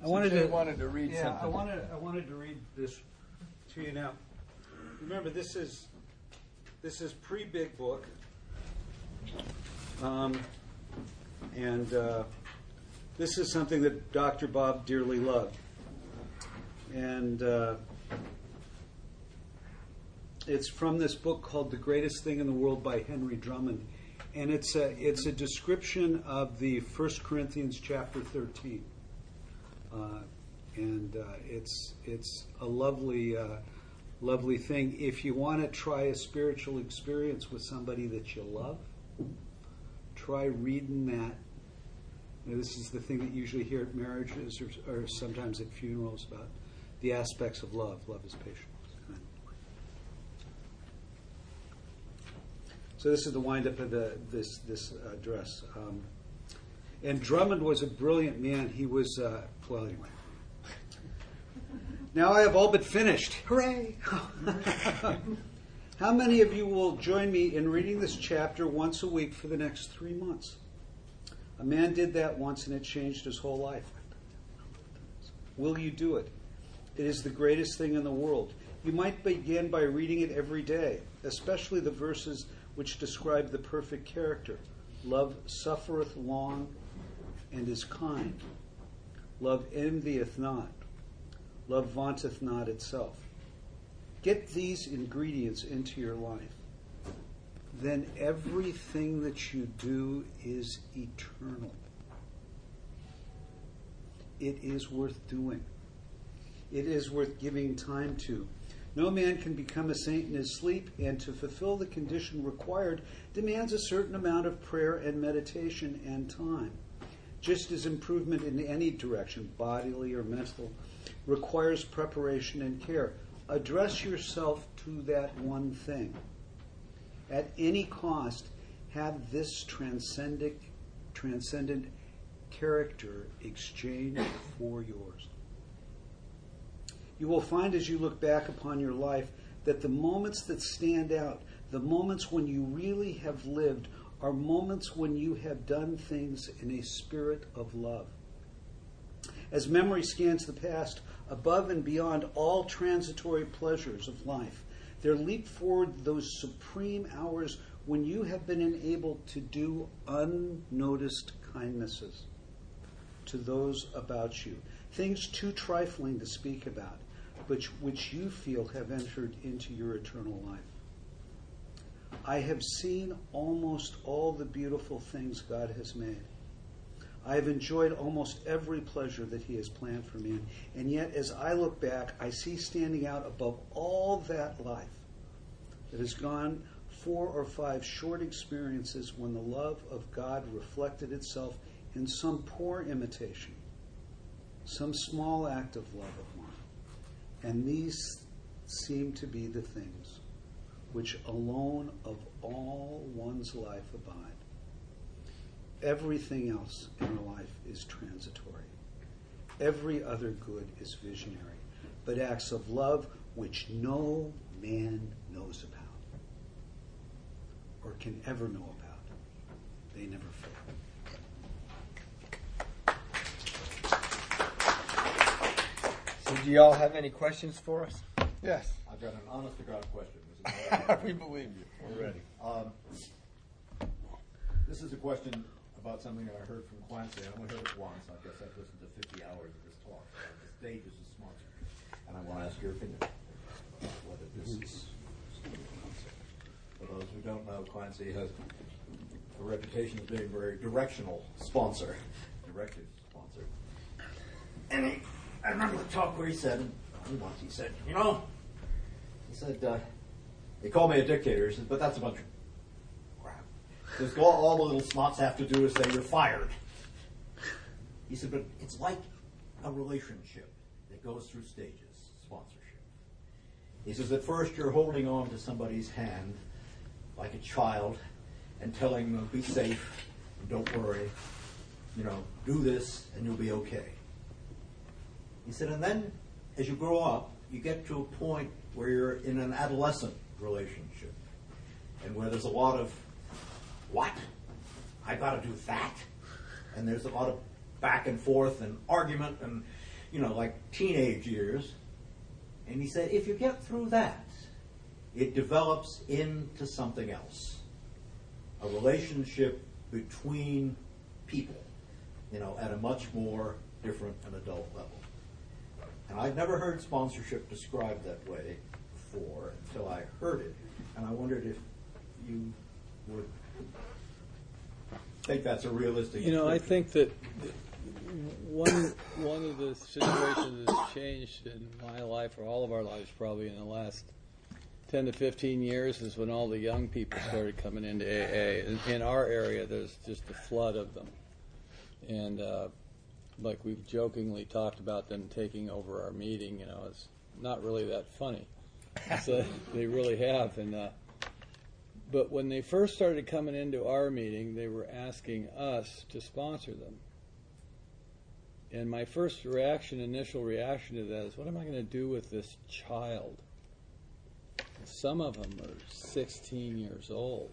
I wanted to read something. I wanted to read this to you now. Remember, this is pre-Big Book, and this is something that Dr. Bob dearly loved, and it's from this book called "The Greatest Thing in the World" by Henry Drummond, and it's a description of the 1 Corinthians chapter 13. It's a lovely thing. If you want to try a spiritual experience with somebody that you love, try reading that. This is the thing that you usually hear at marriages or sometimes at funerals about the aspects of love. Love is patient. So this is the wind-up of this address. And Drummond was a brilliant man. He was, anyway. Now I have all but finished. Hooray! How many of you will join me in reading this chapter once a week for the next 3 months? A man did that once and it changed his whole life. Will you do it? It is the greatest thing in the world. You might begin by reading it every day, especially the verses which describe the perfect character. Love suffereth long and is kind. Love envieth not. Love vaunteth not itself. Get these ingredients into your life. Then everything that you do is eternal. It is worth doing. It is worth giving time to. No man can become a saint in his sleep, and to fulfill the condition required demands a certain amount of prayer and meditation and time. Just as improvement in any direction, bodily or mental, requires preparation and care. Address yourself to that one thing. At any cost, have this transcendent character exchanged for yours. You will find as you look back upon your life that the moments that stand out, the moments when you really have lived, are moments when you have done things in a spirit of love. As memory scans the past, above and beyond all transitory pleasures of life, there leap forward those supreme hours when you have been enabled to do unnoticed kindnesses to those about you, things too trifling to speak about, but which you feel have entered into your eternal life. I have seen almost all the beautiful things God has made. I have enjoyed almost every pleasure that He has planned for me. And yet, as I look back, I see standing out above all that life that has gone 4 or 5 short experiences when the love of God reflected itself in some poor imitation, some small act of love of mine. And these seem to be the things which alone of all one's life abide. Everything else in our life is transitory. Every other good is visionary, but acts of love which no man knows about or can ever know about, they never fail. So do y'all have any questions for us? Yes. I've got an honest-to-God question. We believe you. We're ready. This is a question about something that I heard from Clancy. I only heard it once. I guess I've listened to 50 hours of this talk. So the stage is a sponsor. And I want to ask your opinion whether this is still a concept. For those who don't know, Clancy has a reputation as being a very directional sponsor. Directive sponsor. And I remember the talk where he said, they call me a dictator. He said, but that's a bunch of crap. He says, all the little snots have to do is say, you're fired. He said, but it's like a relationship that goes through stages, sponsorship. He says, at first you're holding on to somebody's hand like a child and telling them, be safe, don't worry, do this and you'll be okay. He said, and then as you grow up, you get to a point where you're in an adolescent relationship and where there's a lot of, what? I got to do that? And there's a lot of back and forth and argument and like teenage years. And he said, if you get through that, it develops into something else. A relationship between people, at a much more different and adult level. And I'd never heard sponsorship described that way before until I heard it. And I wondered if you would think that's a realistic I think that one of the situations that's changed in my life, or all of our lives probably in the last 10 to 15 years, is when all the young people started coming into AA. In our area, there's just a flood of them. And like we've jokingly talked about them taking over our meeting, it's not really that funny. So they really have. But when they first started coming into our meeting, they were asking us to sponsor them. And my first initial reaction to that is, what am I going to do with this child? Some of them are 16 years old.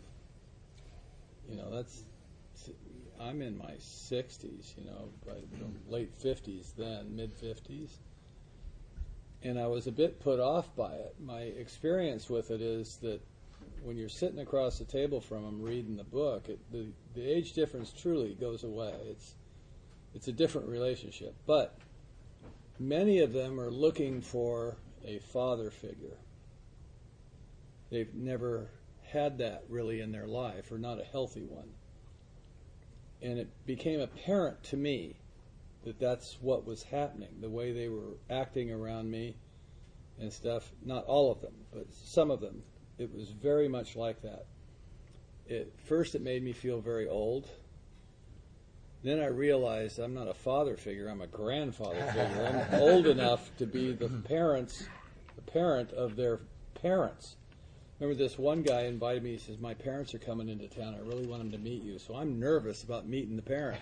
I'm in my 60s, late 50s then, mid-50s. And I was a bit put off by it. My experience with it is that when you're sitting across the table from them reading the book, the age difference truly goes away. It's a different relationship. But many of them are looking for a father figure. They've never had that really in their life, or not a healthy one. And it became apparent to me that that's what was happening, the way they were acting around me and stuff. Not all of them, but some of them. It was very much like that. First, it made me feel very old. Then I realized I'm not a father figure, I'm a grandfather figure. I'm old enough to be the parent of their parents. Remember, this one guy invited me. He says, my parents are coming into town. I really want them to meet you. So I'm nervous about meeting the parents.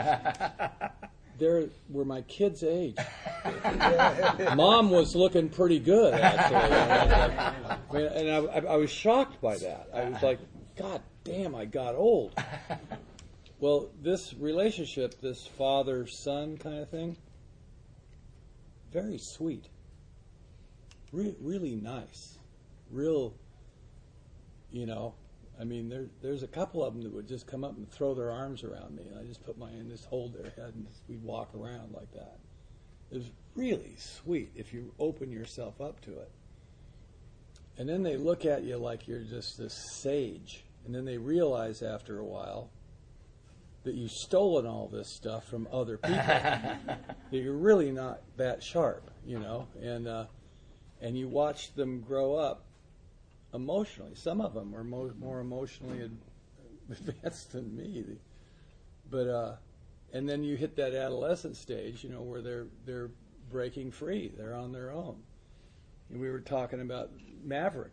They were my kids' age. Mom was looking pretty good, actually. And I was shocked by that. I was like, God damn, I got old. Well, this relationship, this father-son kind of thing, very sweet. Really nice. Real... there's a couple of them that would just come up and throw their arms around me, and I just put my hand, just hold their head, and we'd walk around like that. It was really sweet if you open yourself up to it. And then they look at you like you're just this sage, and then they realize after a while that you've stolen all this stuff from other people, that you're really not that sharp, and you watch them grow up emotionally. Some of them are more emotionally advanced than me, but and then you hit that adolescent stage, where they're breaking free. They're on their own. And we were talking about Maverick.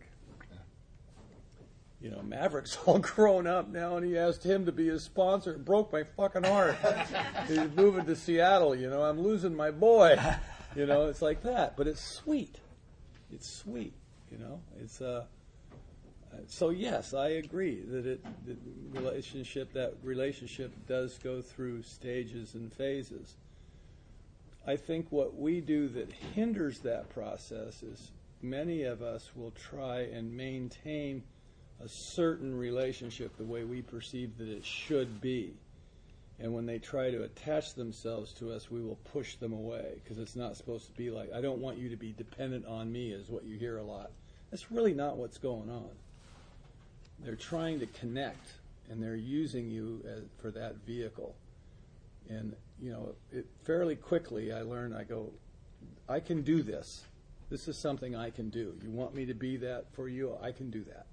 Maverick's all grown up now, and he asked him to be his sponsor. It broke my fucking heart. He's moving to Seattle. I'm losing my boy. It's like that, but it's sweet. It's sweet. It's So yes, I agree that that relationship does go through stages and phases. I think what we do that hinders that process is many of us will try and maintain a certain relationship the way we perceive that it should be. And when they try to attach themselves to us, we will push them away because it's not supposed to be like, I don't want you to be dependent on me, is what you hear a lot. That's really not what's going on. They're trying to connect, and they're using you for that vehicle. And, fairly quickly I learned, I can do this. This is something I can do. You want me to be that for you? I can do that.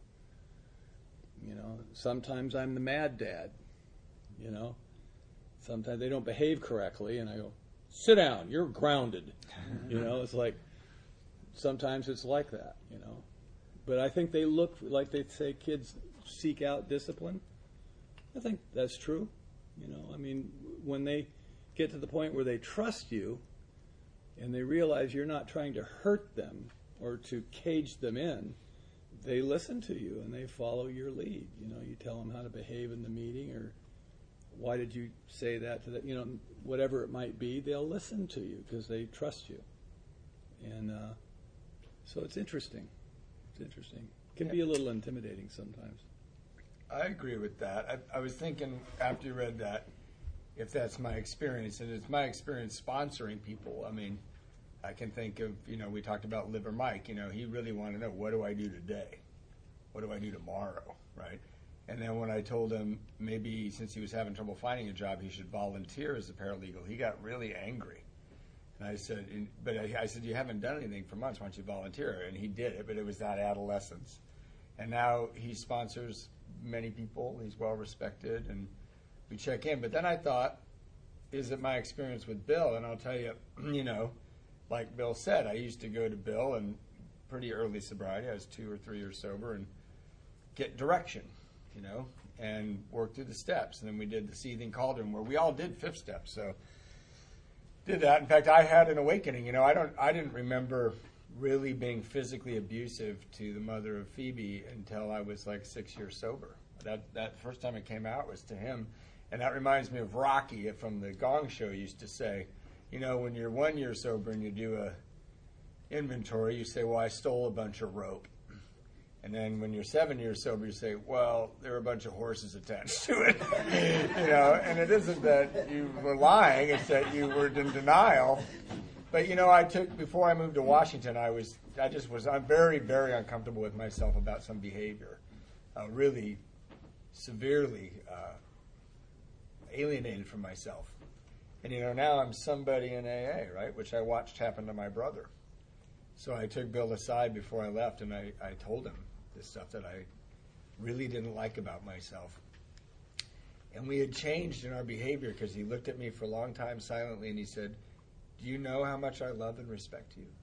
Sometimes I'm the mad dad, Sometimes they don't behave correctly, and I go, sit down, you're grounded. It's like, sometimes it's like that, But I think they look, like they say kids seek out discipline. I think that's true. When they get to the point where they trust you and they realize you're not trying to hurt them or to cage them in, they listen to you and they follow your lead. You tell them how to behave in the meeting why did you say that to that? You know, whatever it might be, they'll listen to you because they trust you. And so it's interesting. It's interesting. It can be a little intimidating sometimes. I agree with that. I was thinking after you read that, if that's my experience, and it's my experience sponsoring people. I mean, I can think of, we talked about Liver Mike. He really wanted to know, what do I do today? What do I do tomorrow, right? And then when I told him maybe since he was having trouble finding a job, he should volunteer as a paralegal, he got really angry. And I said, I said, you haven't done anything for months. Why don't you volunteer? And he did it, but it was that adolescence. And now he sponsors many people. He's well respected, and we check in. But then I thought, is it my experience with Bill? And I'll tell you, like Bill said, I used to go to Bill and pretty early sobriety. I was 2 or 3 years sober and get direction, and work through the steps. And then we did the Seething Cauldron where we all did 5th steps. So did that. In fact, I had an awakening. I didn't remember really being physically abusive to the mother of Phoebe until I was like 6 years sober. That first time it came out was to him. And that reminds me of Rocky from the Gong Show used to say, when you're 1 year sober and you do a inventory, you say, well, I stole a bunch of rope. And then when you're 7 years sober, you say, well, there were a bunch of horses attached to it. And it isn't that you were lying, it's that you were in denial. But, before I moved to Washington, I'm very, very uncomfortable with myself about some behavior. Really severely alienated from myself. And, now I'm somebody in AA, right, which I watched happen to my brother. So I took Bill aside before I left, and I told him this stuff that I really didn't like about myself. And we had changed in our behavior because he looked at me for a long time silently, and he said, do you know how much I love and respect you?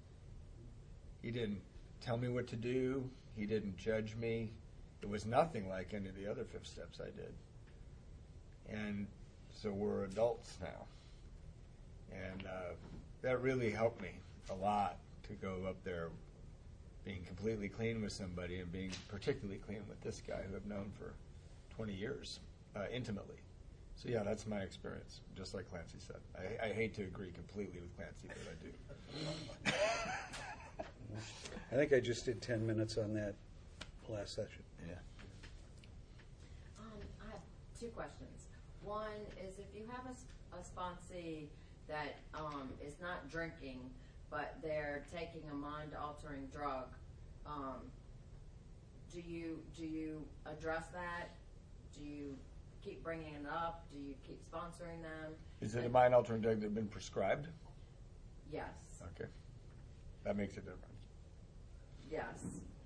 He didn't tell me what to do. He didn't judge me. It was nothing like any of the other 5th steps I did. And so we're adults now. And that really helped me a lot to go up there being completely clean with somebody and being particularly clean with this guy who I've known for 20 years intimately. So yeah, that's my experience, just like Clancy said. I hate to agree completely with Clancy, but I do. I think I just did 10 minutes on that last session. Yeah. I have 2 questions. One is, if you have a sponsee that is not drinking, but they're taking a mind-altering drug, do you address that? Do you keep bringing it up? Do you keep sponsoring them? Is it a mind-altering drug that has been prescribed? Yes. Okay. That makes a difference. Yes.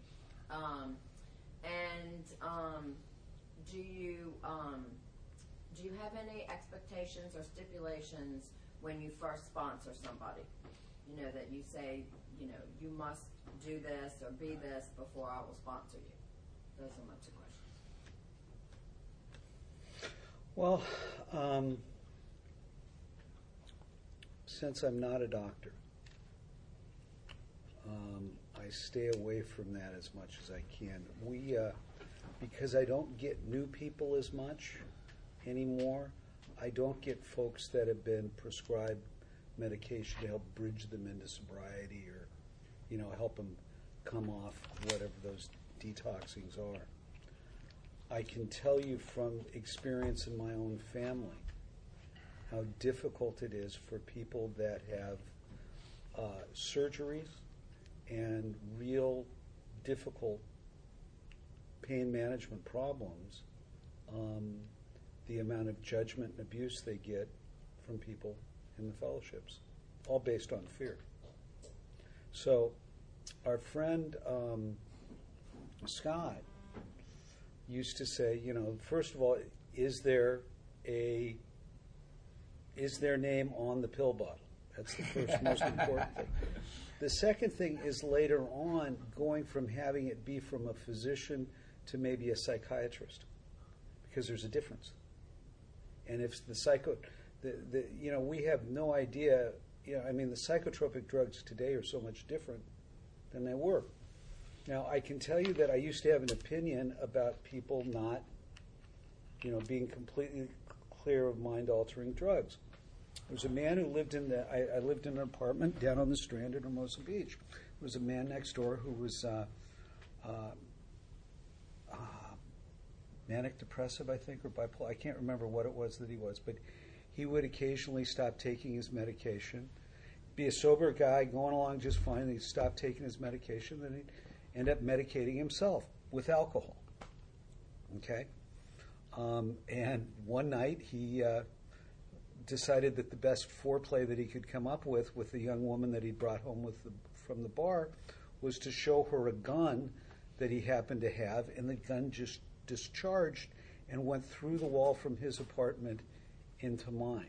Do you have any expectations or stipulations when you first sponsor somebody? That you say, you must do this or be this before I will sponsor you. Those are my 2 questions. Well, since I'm not a doctor, I stay away from that as much as I can. Because I don't get new people as much anymore, I don't get folks that have been prescribed medication to help bridge them into sobriety or, help them come off whatever those detoxings are. I can tell you from experience in my own family how difficult it is for people that have surgeries and real difficult pain management problems, the amount of judgment and abuse they get from people in the fellowships, all based on fear. So our friend Scott used to say, first of all, is their name on the pill bottle? That's the first most important thing. The second thing is later on going from having it be from a physician to maybe a psychiatrist, because there's a difference. And if we have no idea, the psychotropic drugs today are so much different than they were. Now, I can tell you that I used to have an opinion about people not, being completely clear of mind-altering drugs. There was a man who lived in I lived in an apartment down on the Strand in Hermosa Beach. There was a man next door who was manic depressive, I think, or bipolar. I can't remember what it was that he was, but he would occasionally stop taking his medication, be a sober guy going along just fine. He'd stop taking his medication, then he'd end up medicating himself with alcohol. Okay? And one night he decided that the best foreplay that he could come up with the young woman that he'd brought home from the bar was to show her a gun that he happened to have, and the gun just discharged and went through the wall from his apartment into mine.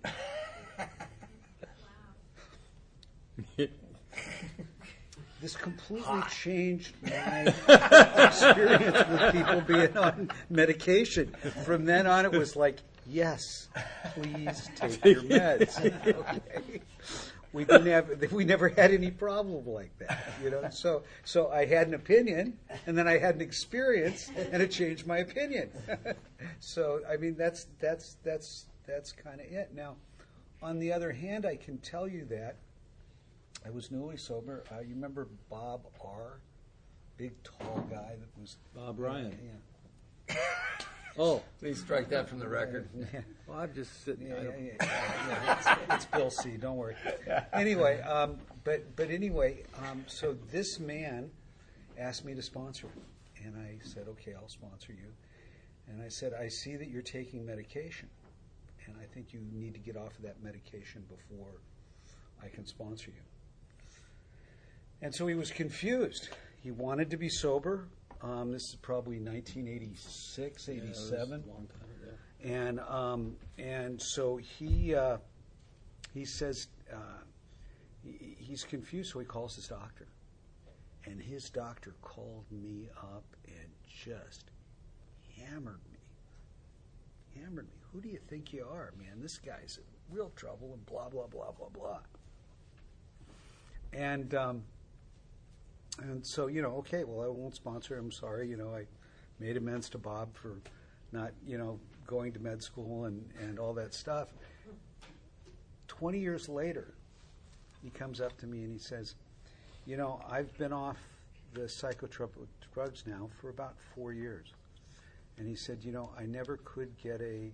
This completely changed my experience with people being on medication. From then on, it was like, yes, please take your meds. Okay? We never had any problem like that, you know. So I had an opinion, and then I had an experience, and it changed my opinion. So I mean, that's kind of it. Now, on the other hand, I can tell you that I was newly sober. You remember Bob R., big tall guy that was Bob Ryan. Yeah. Oh, Please strike that from the record. Yeah. well, I'm just sitting. It's Bill C. Don't worry. Anyway, but anyway, so this man asked me to sponsor him, and I said, okay, I'll sponsor you. And I said, I see that you're taking medication, and I think you need to get off of that medication before I can sponsor you. And so he was confused. He wanted to be sober. This is probably 1986, 87. A long time ago. And so he says he's confused, so he calls his doctor. And his doctor called me up and just hammered me. Who do you think you are, man? This guy's in real trouble and blah, blah, blah, blah, blah. And so, you know, okay, well, I won't sponsor him. Sorry, you know, I made amends to Bob for not, you know, going to med school and all that stuff. 20 years later, he comes up to me and he says, you know, I've been off the psychotropic drugs now for about 4 years. And he said, you know, I never could get a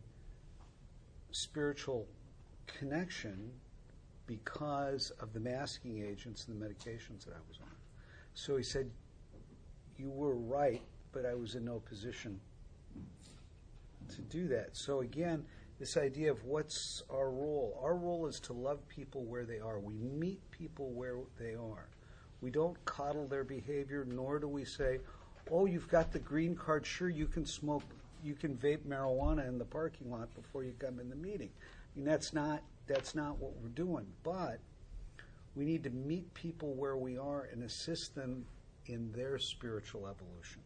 spiritual connection because of the masking agents and the medications that I was on. So he said, you were right, but I was in no position to do that. So again, this idea of what's our role. Our role is to love people where they are. We meet people where they are. We don't coddle their behavior, nor do we say, oh, you've got the green card, sure, you can smoke, you can vape marijuana in the parking lot before you come in the meeting. I mean, that's not what we're doing. But we need to meet people where we are and assist them in their spiritual evolution.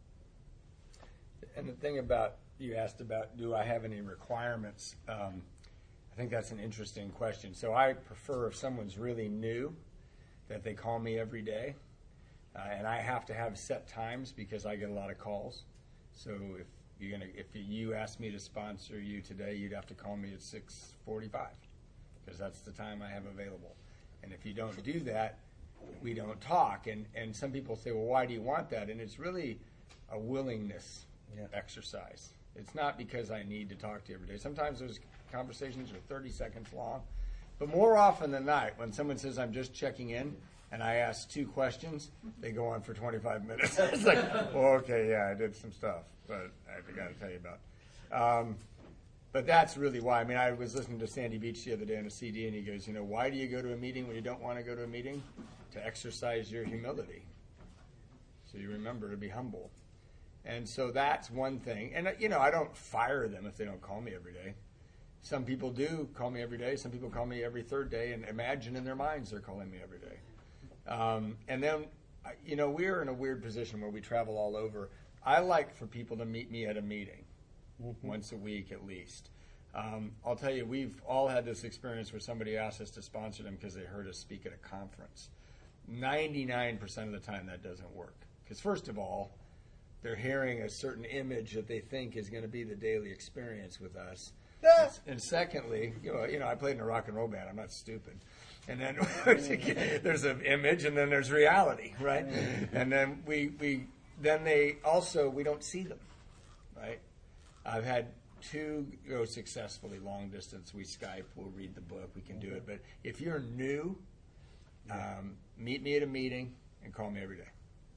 And the thing about, you asked about, do I have any requirements? I think that's an interesting question. So I prefer if someone's really new that they call me every day. And I have to have set times because I get a lot of calls. So if you asked me to sponsor you today, you'd have to call me at 6:45 because that's the time I have available. And if you don't do that, we don't talk. And some people say, well, why do you want that? And it's really a willingness exercise. It's not because I need to talk to you every day. Sometimes those conversations are 30 seconds long. But more often than not, when someone says, I'm just checking in, and I ask 2 questions, they go on for 25 minutes. It's like, well, okay, yeah, I did some stuff, but I forgot to tell you about. But that's really why. I mean, I was listening to Sandy Beach the other day on a CD, and he goes, you know, why do you go to a meeting when you don't want to go to a meeting? To exercise your humility. So you remember to be humble. And so that's one thing. And, you know, I don't fire them if they don't call me every day. Some people do call me every day. Some people call me every 3rd day and imagine in their minds they're calling me every day. And then, you know, we're in a weird position where we travel all over. I like for people to meet me at a meeting. Once a week at least. I'll tell you, we've all had this experience where somebody asked us to sponsor them because they heard us speak at a conference. 99% of the time that doesn't work. Because first of all, they're hearing a certain image that they think is going to be the daily experience with us. And secondly, I played in a rock and roll band. I'm not stupid. And then there's an image, and then there's reality, right? And then we don't see them, right? I've had 2 go successfully long distance. We Skype, we'll read the book, we can do it. But if you're new, meet me at a meeting and call me every day.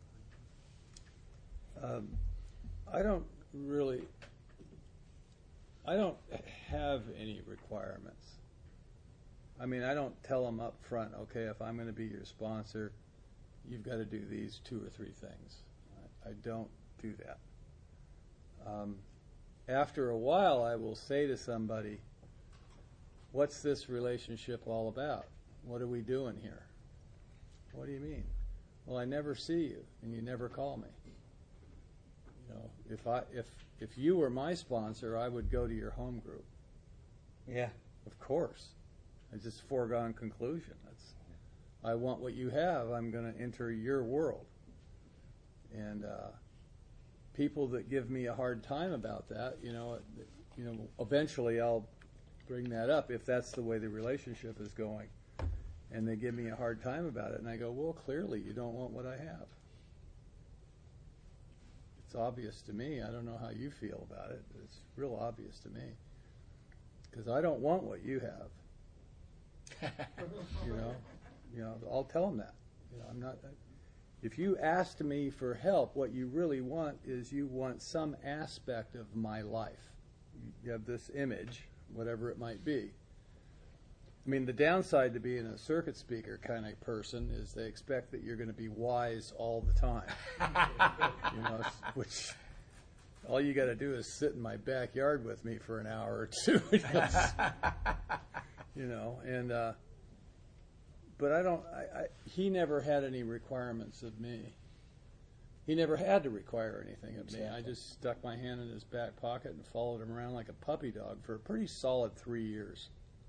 I don't have any requirements. I mean, I don't tell them up front, okay, if I'm going to be your sponsor, you've got to do these 2 or 3 things. I don't do that. After a while, I will say to somebody, what's this relationship all about? What are we doing here? What do you mean? Well, I never see you, and you never call me. If you were my sponsor, I would go to your home group. Yeah. Of course. It's just a foregone conclusion. I want what you have. I'm going to enter your world. And people that give me a hard time about that, eventually I'll bring that up if that's the way the relationship is going. And they give me a hard time about it. And I go, well, clearly you don't want what I have. It's obvious to me. I don't know how you feel about it, but it's real obvious to me. Because I don't want what you have. I'll tell them that. I'm not. If you asked me for help, what you really want is you want some aspect of my life. You have this image, whatever it might be. I mean, the downside to being a circuit speaker kind of person is they expect that you're going to be wise all the time. Which all you got to do is sit in my backyard with me for an hour or 2. But I don't. He never had any requirements of me. He never had to require anything of me. I just stuck my hand in his back pocket and followed him around like a puppy dog for a pretty solid 3 years.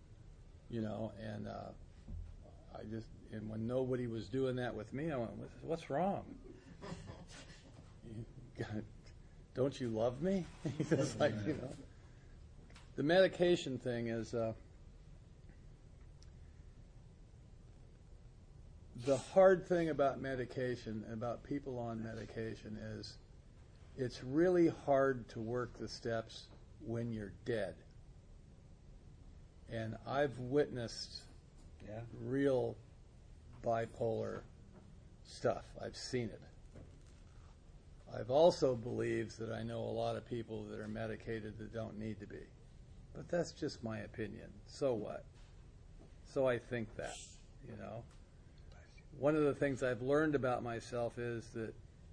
And when nobody was doing that with me, I went, "What's wrong? Don't you love me?" It's like, The medication thing is. The hard thing about medication, about people on medication, is it's really hard to work the steps when you're dead. And I've witnessed real bipolar stuff. I've seen it. I've also believed that I know a lot of people that are medicated that don't need to be. But that's just my opinion. So what? So I think that, One of the things I've learned about myself is that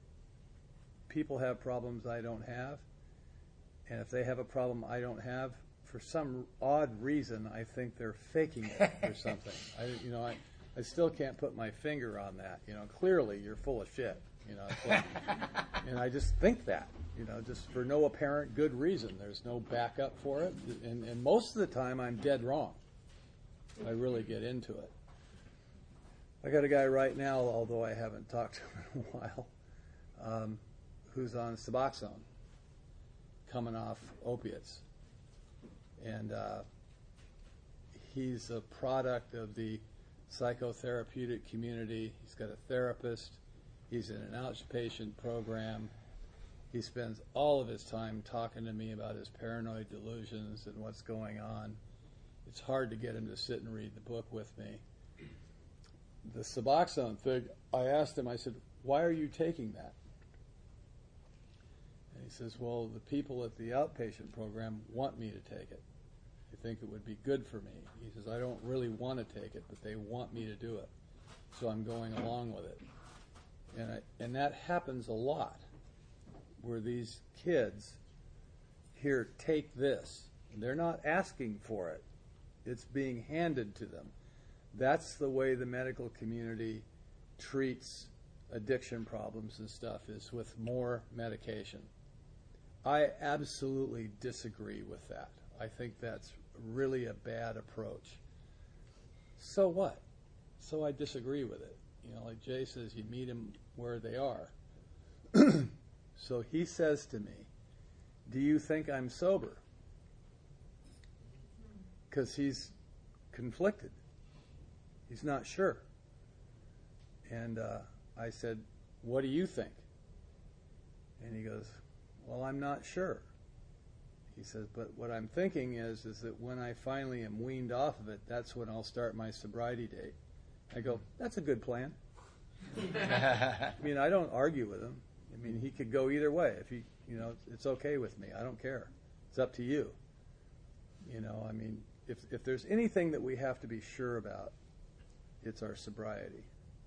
people have problems I don't have, and if they have a problem I don't have, for some odd reason, I think they're faking it or something. I still can't put my finger on that. Clearly you're full of shit. And I just think that, just for no apparent good reason. There's no backup for it, and most of the time I'm dead wrong. I really get into it. I got a guy right now, although I haven't talked to him in a while, who's on Suboxone, coming off opiates. And he's a product of the psychotherapeutic community. He's got a therapist. He's in an outpatient program. He spends all of his time talking to me about his paranoid delusions and what's going on. It's hard to get him to sit and read the book with me. The Suboxone thing, I asked him, I said, why are you taking that? And he says, well, the people at the outpatient program want me to take it. They think it would be good for me. He says, I don't really want to take it, but they want me to do it. So I'm going along with it. And that happens a lot, where these kids here take this. They're not asking for it. It's being handed to them. That's the way the medical community treats addiction problems and stuff, is with more medication. I absolutely disagree with that. I think that's really a bad approach. So what? So I disagree with it. Like Jay says, you meet them where they are. So he says to me, do you think I'm sober? because he's conflicted. He's not sure. And I said, what do you think? And he goes, well, I'm not sure. He says, but what I'm thinking is that when I finally am weaned off of it, that's when I'll start my sobriety date. I go, that's a good plan. I mean, I don't argue with him. I mean, he could go either way. If he, it's okay with me. I don't care. It's up to you. I mean, if there's anything that we have to be sure about, it's our sobriety.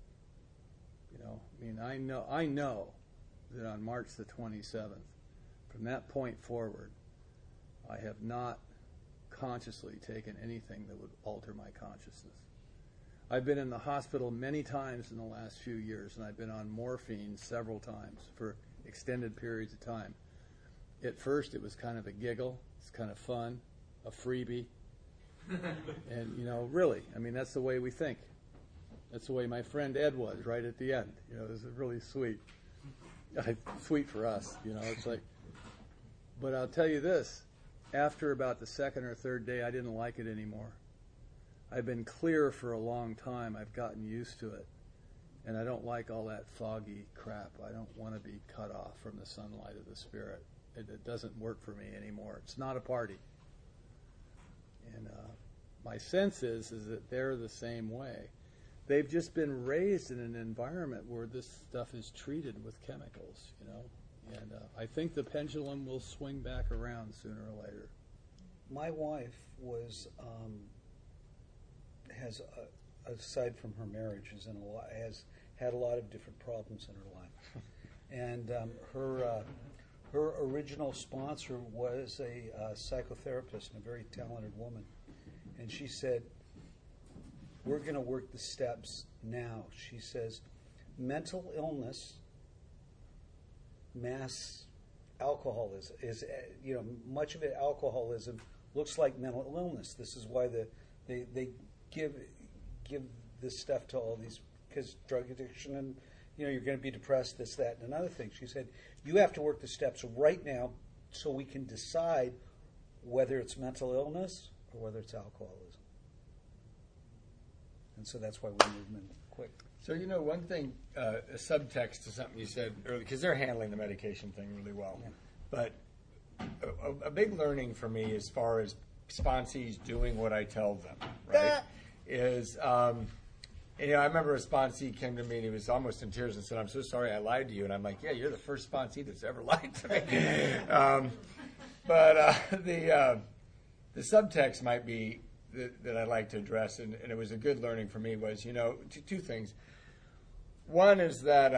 I mean, I know that on March the 27th, from that point forward, I have not consciously taken anything that would alter my consciousness. I've been in the hospital many times in the last few years, and I've been on morphine several times for extended periods of time. At first, it was kind of a giggle. It's kind of fun, a freebie. And, really, I mean, that's the way we think. That's the way my friend Ed was right at the end. It was really sweet. Sweet for us, it's like. But I'll tell you this, after about the second or third day, I didn't like it anymore. I've been clear for a long time. I've gotten used to it. And I don't like all that foggy crap. I don't want to be cut off from the sunlight of the Spirit. It doesn't work for me anymore. It's not a party. And my sense is that they're the same way. They've just been raised in an environment where this stuff is treated with chemicals, And I think the pendulum will swing back around sooner or later. My wife has, aside from her marriage, has had a lot of different problems in her life. And her original sponsor was a psychotherapist and a very talented woman. And she said, we're going to work the steps now. She says, mental illness, mass alcoholism is, much of it alcoholism looks like mental illness. This is why they give this stuff to all these, because drug addiction and you're going to be depressed, this, that, and another thing. She said, you have to work the steps right now so we can decide whether it's mental illness or whether it's alcoholism. And so that's why we move them in quick. So, one thing, a subtext to something you said earlier, because they're handling the medication thing really well. Yeah. But a big learning for me as far as sponsees doing what I tell them, right, is, I remember a sponsee came to me and he was almost in tears and said, I'm so sorry I lied to you. And I'm like, yeah, you're the first sponsee that's ever lied to me. But the subtext might be that I'd like to address, and it was a good learning for me, was, two things. One is that,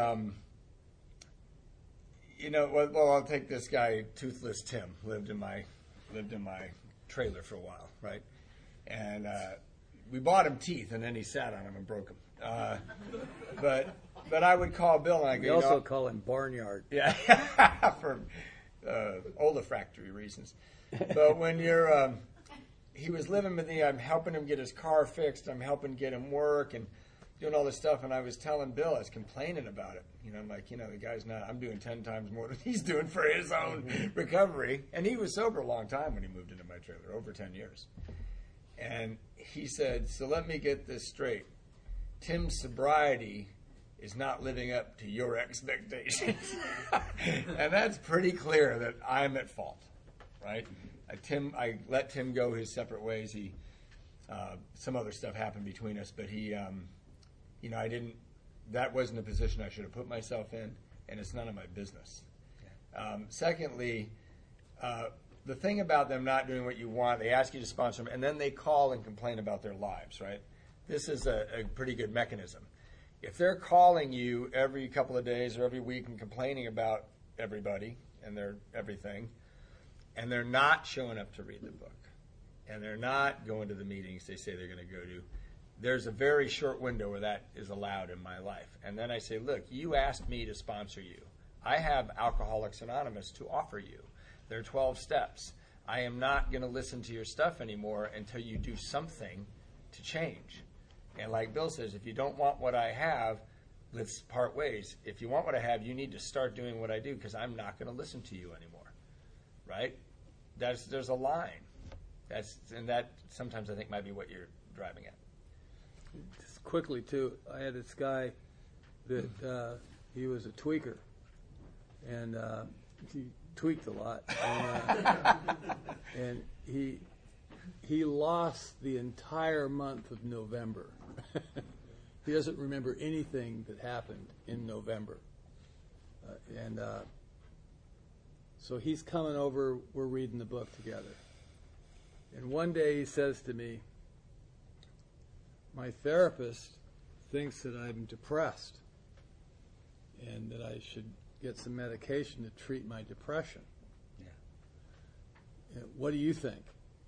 I'll take this guy, Toothless Tim, lived in my trailer for a while, right? And we bought him teeth, and then he sat on them and broke them. But I would call Bill, and I go, We also call him Barnyard. Yeah, for olfactory reasons. But when you're... he was living with me. I'm helping him get his car fixed. I'm helping get him work and doing all this stuff. And I was telling Bill, I was complaining about it. I'm like, the guy's not, I'm doing 10 times more than he's doing for his own recovery. And he was sober a long time when he moved into my trailer, over 10 years. And he said, so let me get this straight. Tim's sobriety is not living up to your expectations. And that's pretty clear that I'm at fault, right? I let Tim go his separate ways. He, some other stuff happened between us, but he, I didn't. That wasn't a position I should have put myself in, and it's none of my business. Secondly, the thing about them not doing what you want, they ask you to sponsor them, and then they call and complain about their lives. Right? This is a pretty good mechanism. If they're calling you every couple of days or every week and complaining about everybody and their everything, and they're not showing up to read the book, and they're not going to the meetings they say they're going to go to, there's a very short window where that is allowed in my life. And then I say, look, you asked me to sponsor you. I have Alcoholics Anonymous to offer you. There are 12 steps. I am not going to listen to your stuff anymore until you do something to change. And like Bill says, if you don't want what I have, let's part ways. If you want what I have, you need to start doing what I do, because I'm not going to listen to you anymore. Right? There's a line. That sometimes I think might be what you're driving at. Just quickly too, I had this guy that he was a tweaker, and he tweaked a lot, and he lost the entire month of November. He doesn't remember anything that happened in November, and so he's coming over. We're reading the book together, and one day he says to me, "My therapist thinks that I'm depressed and that I should get some medication to treat my depression. Yeah. What do you think?"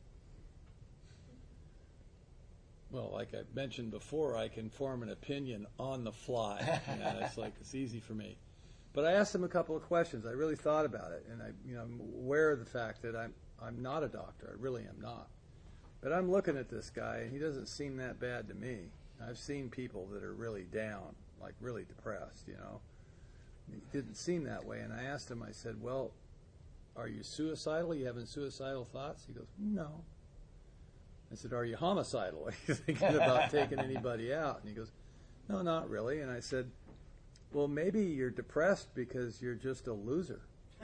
Well, like I mentioned before, I can form an opinion on the fly. It's easy for me. But I asked him a couple of questions. I really thought about it, and I'm aware of the fact that I'm not a doctor. I really am not. But I'm looking at this guy, and he doesn't seem that bad to me. I've seen people that are really down, like really depressed, He didn't seem that way. And I asked him, I said, "Well, are you suicidal? You having suicidal thoughts?" He goes, "No." I said, "Are you homicidal? Are you thinking about taking anybody out?" And he goes, "No, not really." And I said, "Well, maybe you're depressed because you're just a loser."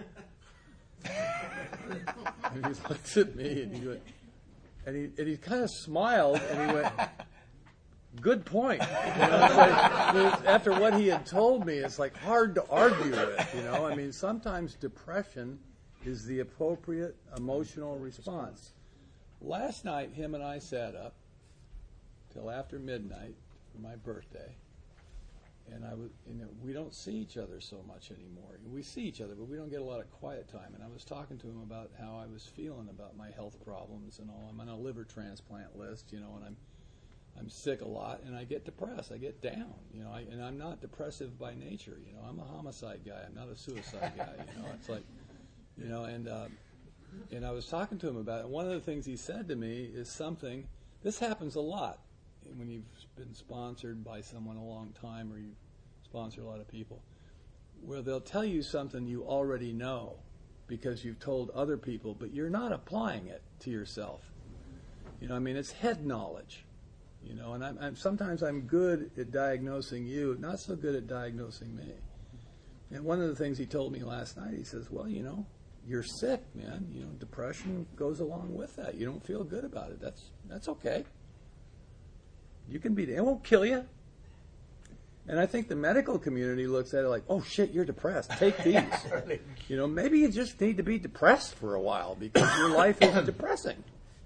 And he looks at me and he went, and he kind of smiled and he went, "Good point." It's like, after what he had told me, it's like hard to argue with. Sometimes depression is the appropriate emotional response. Last night, him and I sat up till after midnight for my birthday, and we don't see each other so much anymore. We see each other, but we don't get a lot of quiet time. And I was talking to him about how I was feeling about my health problems and all. I'm on a liver transplant list, and I'm sick a lot, and I get depressed. I get down, and I'm not depressive by nature. I'm a homicide guy. I'm not a suicide guy. It's like, and I was talking to him about it. One of the things he said to me is something. This happens a lot when you've been sponsored by someone a long time, or you sponsor a lot of people, where they'll tell you something you already know because you've told other people, but you're not applying it to yourself. It's head knowledge. And I'm sometimes I'm good at diagnosing you, not so good at diagnosing me. And one of the things he told me last night, he says, "Well, you're sick, man. Depression goes along with that. You don't feel good about it. That's okay. You can it won't kill you." And I think the medical community looks at it like, "Oh shit, you're depressed. Take these." Maybe you just need to be depressed for a while because your life is depressing.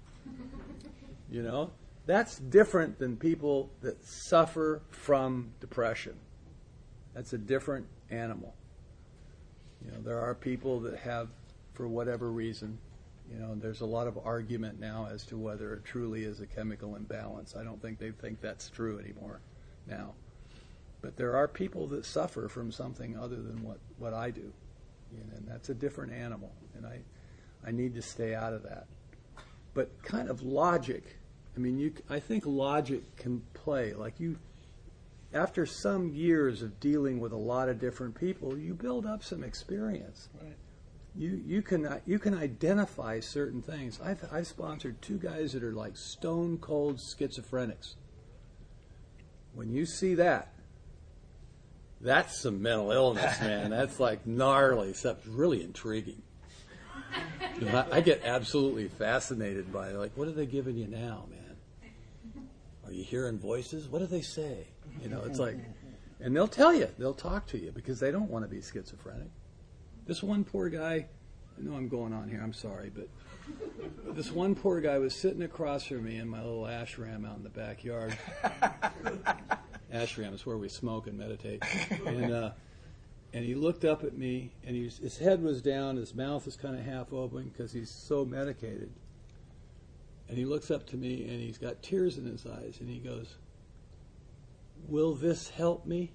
That's different than people that suffer from depression. That's a different animal. There are people that have, for whatever reason, there's a lot of argument now as to whether it truly is a chemical imbalance. I don't think they think that's true anymore now. But there are people that suffer from something other than what I do. And that's a different animal. And I need to stay out of that. But kind of logic, I think logic can play. Like after some years of dealing with a lot of different people, you build up some experience. Right. You can identify certain things. I've sponsored 2 guys that are like stone cold schizophrenics. When you see that, that's some mental illness, man. That's like gnarly stuff. It's really intriguing. I get absolutely fascinated by it. Like, what are they giving you now, man? Are you hearing voices? What do they say? It's like, and they'll tell you, they'll talk to you because they don't want to be schizophrenic. This one poor guy, I know I'm going on here, I'm sorry, but this one poor guy was sitting across from me in my little ashram out in the backyard. Ashram is where we smoke and meditate. And he looked up at me, and his head was down, his mouth was kind of half open because he's so medicated. And he looks up to me, and he's got tears in his eyes, and he goes, "Will this help me?"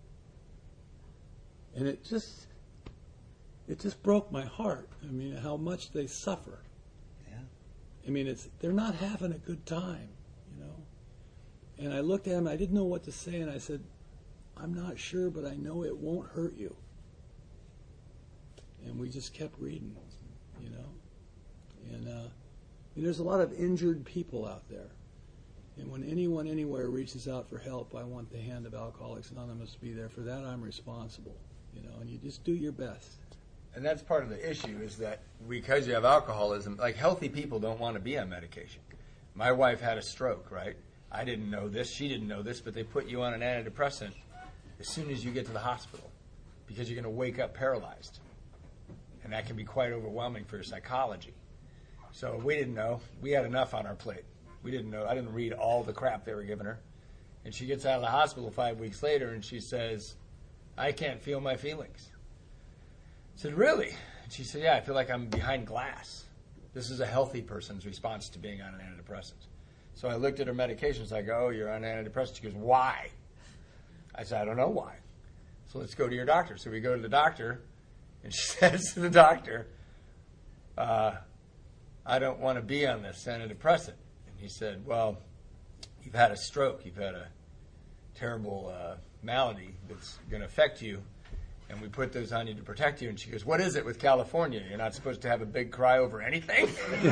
And it just broke my heart. How much they suffer. Yeah. They're not having a good time, And I looked at him, I didn't know what to say, and I said, "I'm not sure, but I know it won't hurt you." And we just kept reading, And There's a lot of injured people out there. And when anyone anywhere reaches out for help, I want the hand of Alcoholics Anonymous to be there. For that, I'm responsible. And you just do your best. And that's part of the issue is that because you have alcoholism, like healthy people don't want to be on medication. My wife had a stroke, right? I didn't know this. She didn't know this, but they put you on an antidepressant as soon as you get to the hospital because you're going to wake up paralyzed. And that can be quite overwhelming for your psychology. So we didn't know. We had enough on our plate. We didn't know. I didn't read all the crap they were giving her. And she gets out of the hospital 5 weeks later and she says, I can't feel my feelings. I said, really? And she said, yeah, I feel like I'm behind glass. This is a healthy person's response to being on an antidepressant. So I looked at her medications. I go, oh, you're on antidepressants. She goes, why? I said, I don't know why. So let's go to your doctor. So we go to the doctor, and she says to the doctor, I don't want to be on this antidepressant. And he said, well, you've had a stroke. You've had a terrible malady that's going to affect you. And we put those on you to protect you. And she goes, what is it with California? You're not supposed to have a big cry over anything?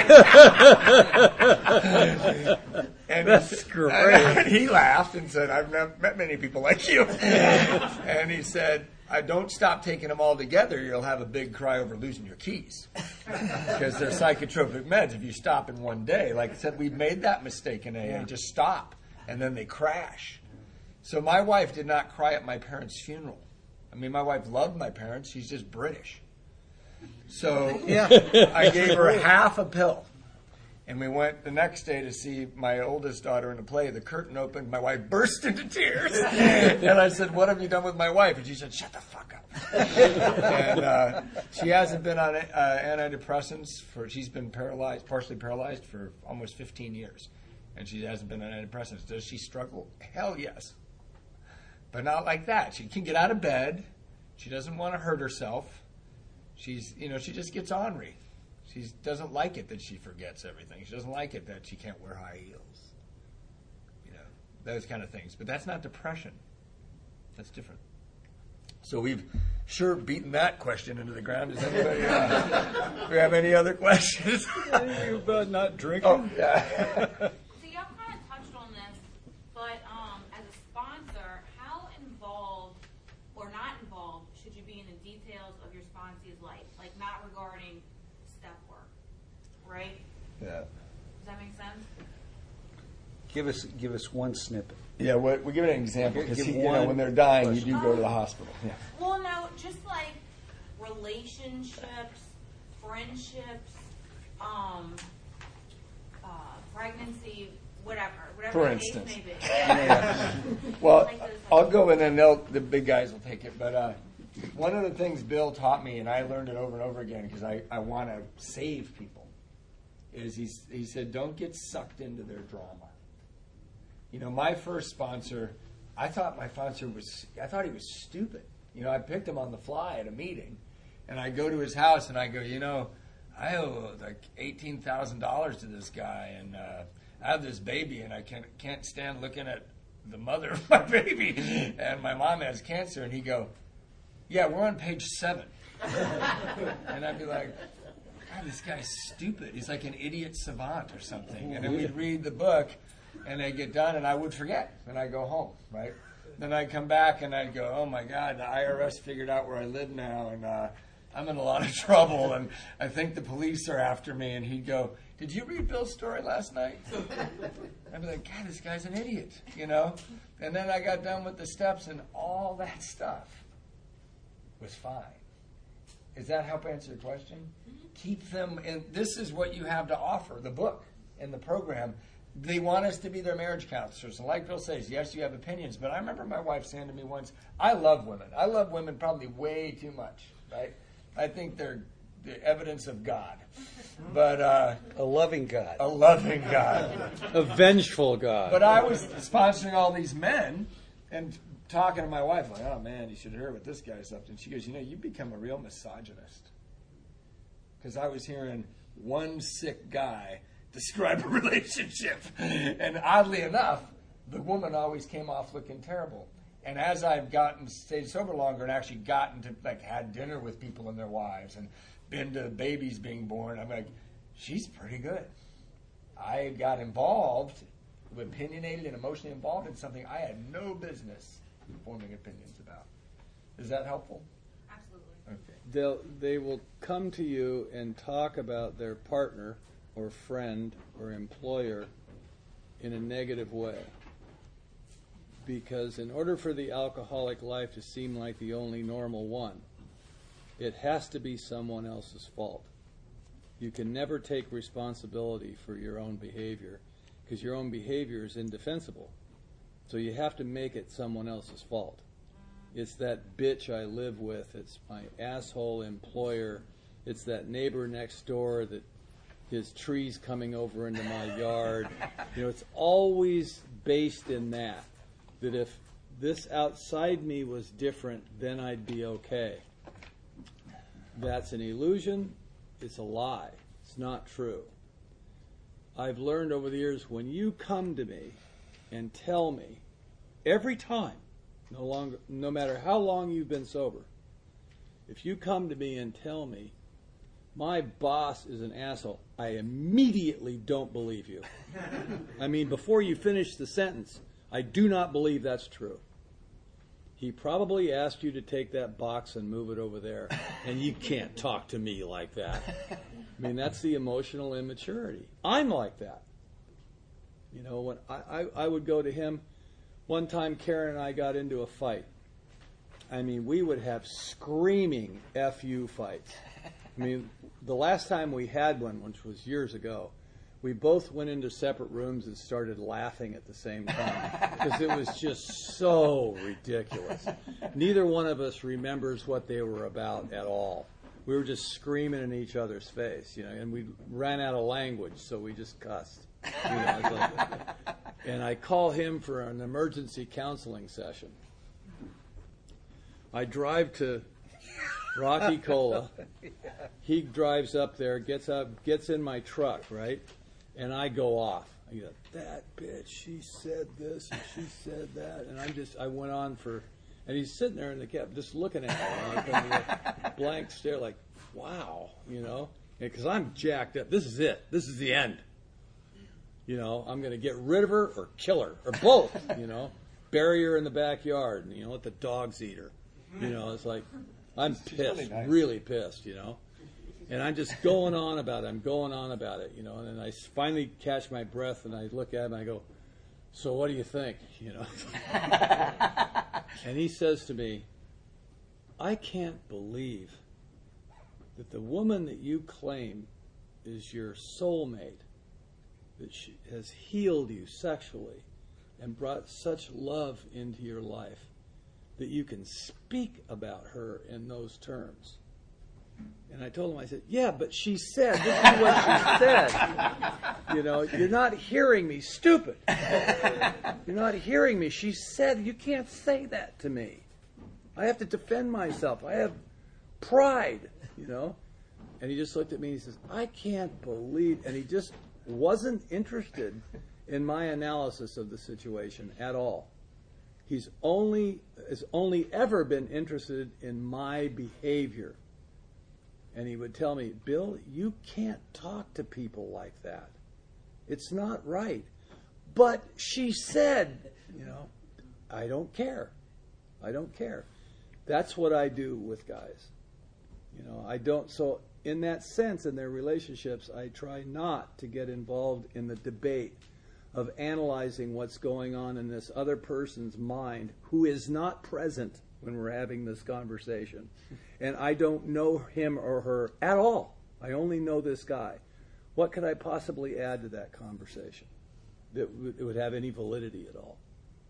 And That's great. And he laughed and said, I've never met many people like you. And he said, I don't stop taking them all together. You'll have a big cry over losing your keys. Because they're psychotropic meds. If you stop in one day, like I said, we've made that mistake in AA. Yeah. Just stop. And then they crash. So my wife did not cry at my parents' funeral. I mean, my wife loved my parents. She's just British. So I gave her half a pill. And we went the next day to see my oldest daughter in a play. The curtain opened. My wife burst into tears. And I said, what have you done with my wife? And she said, shut the fuck up. And she hasn't been on antidepressants. She's been paralyzed, partially paralyzed for almost 15 years. And she hasn't been on antidepressants. Does she struggle? Hell yes. But not like that. She can get out of bed. She doesn't want to hurt herself. She just gets ornery. She doesn't like it that she forgets everything. She doesn't like it that she can't wear high heels. Those kind of things. But that's not depression. That's different. So we've sure beaten that question into the ground. Does anybody do we have any other questions? Anything about not drinking? Oh, yeah. So y'all kind of touched on this, but as a sponsor, how involved or not involved should you be in the details of your sponsee's life? Like not regarding step work, right? Yeah. Does that make sense? Give us one snippet. Yeah, we give it an example because Give when they're dying, question. you do go to the hospital. Yeah. Well, no, just like relationships, friendships, pregnancy, whatever For the instance. case may be. Yeah. Well, I'll go and then the big guys will take it. But one of the things Bill taught me, and I learned it over and over again because I want to save people, is he said, don't get sucked into their drama. My first sponsor, I thought he was stupid. I picked him on the fly at a meeting, and I go to his house and I go, I owe like $18,000 to this guy, and I have this baby, and I can't stand looking at the mother of my baby, and my mom has cancer. And he'd go, yeah, we're on page 7. And I'd be like, God, this guy's stupid. He's like an idiot savant or something. And then we'd read the book, and I'd get done, and I would forget, and I'd go home, right? Then I'd come back, and I'd go, oh, my God, the IRS figured out where I live now, and I'm in a lot of trouble, and I think the police are after me. And he'd go, did you read Bill's story last night? I'd be like, God, this guy's an idiot, And then I got done with the steps, and all that stuff was fine. Does that help answer your question? Mm-hmm. Keep them in. This is what you have to offer, the book and the program. They want us to be their marriage counselors. And like Bill says, yes, you have opinions. But I remember my wife saying to me once, I love women. I love women probably way too much, right? I think they're the evidence of God. But a loving God. A loving God. A vengeful God. But I was sponsoring all these men and talking to my wife like, oh, man, you should hear what this guy's up to. And she goes, you become a real misogynist. Because I was hearing one sick guy describe a relationship. And oddly enough, the woman always came off looking terrible. And as I've stayed sober longer and actually gotten to, had dinner with people and their wives and been to babies being born, I'm like, she's pretty good. I got involved, opinionated and emotionally involved in something I had no business forming opinions about. Is that helpful? Absolutely. Okay. They will come to you and talk about their partner or friend or employer in a negative way. Because in order for the alcoholic life to seem like the only normal one, it has to be someone else's fault. You can never take responsibility for your own behavior because your own behavior is indefensible. So you have to make it someone else's fault. It's that bitch I live with. It's my asshole employer. It's that neighbor next door that his tree's coming over into my yard. It's always based in that if this outside me was different, then I'd be okay. That's an illusion. It's a lie. It's not true. I've learned over the years, when you come to me and tell me every time, no matter how long you've been sober, if you come to me and tell me my boss is an asshole, I immediately don't believe you. I mean, before you finish the sentence, I do not believe that's true. He probably asked you to take that box and move it over there, and you can't talk to me like that. I mean, that's the emotional immaturity. I'm like that. When I would go to him, one time Karen and I got into a fight. I mean, we would have screaming FU fights. I mean, the last time we had one, which was years ago, we both went into separate rooms and started laughing at the same time because it was just so ridiculous. Neither one of us remembers what they were about at all. We were just screaming in each other's face, and we ran out of language, so we just cussed. And I call him for an emergency counseling session. I drive to Rocky Cola. He drives up there, gets in my truck, right? And I go off. I go, that bitch, she said this and she said that. And I went on and he's sitting there in the cab just looking at me like a blank stare like, wow, because I'm jacked up. This is it. This is the end. I'm going to get rid of her or kill her or both, bury her in the backyard and, let the dogs eat her. It's like, I'm pissed, really pissed, And I'm just going on about it. I'm going on about it, And then I finally catch my breath and I look at him and I go, so what do you think, And he says to me, I can't believe that the woman that you claim is your soulmate, that she has healed you sexually and brought such love into your life, that you can speak about her in those terms. And I told him, I said, yeah, but she said, this is what she said. You're not hearing me, stupid. You're not hearing me. She said, you can't say that to me. I have to defend myself. I have pride, And he just looked at me and he says, I can't believe, and he just wasn't interested in my analysis of the situation at all. Has only ever been interested in my behavior. And he would tell me, Bill, you can't talk to people like that. It's not right. But she said, I don't care. I don't care. That's what I do with guys. I don't, so in that sense, in their relationships, I try not to get involved in the debate of analyzing what's going on in this other person's mind who is not present when we're having this conversation. And I don't know him or her at all. I only know this guy. What could I possibly add to that conversation that would have any validity at all?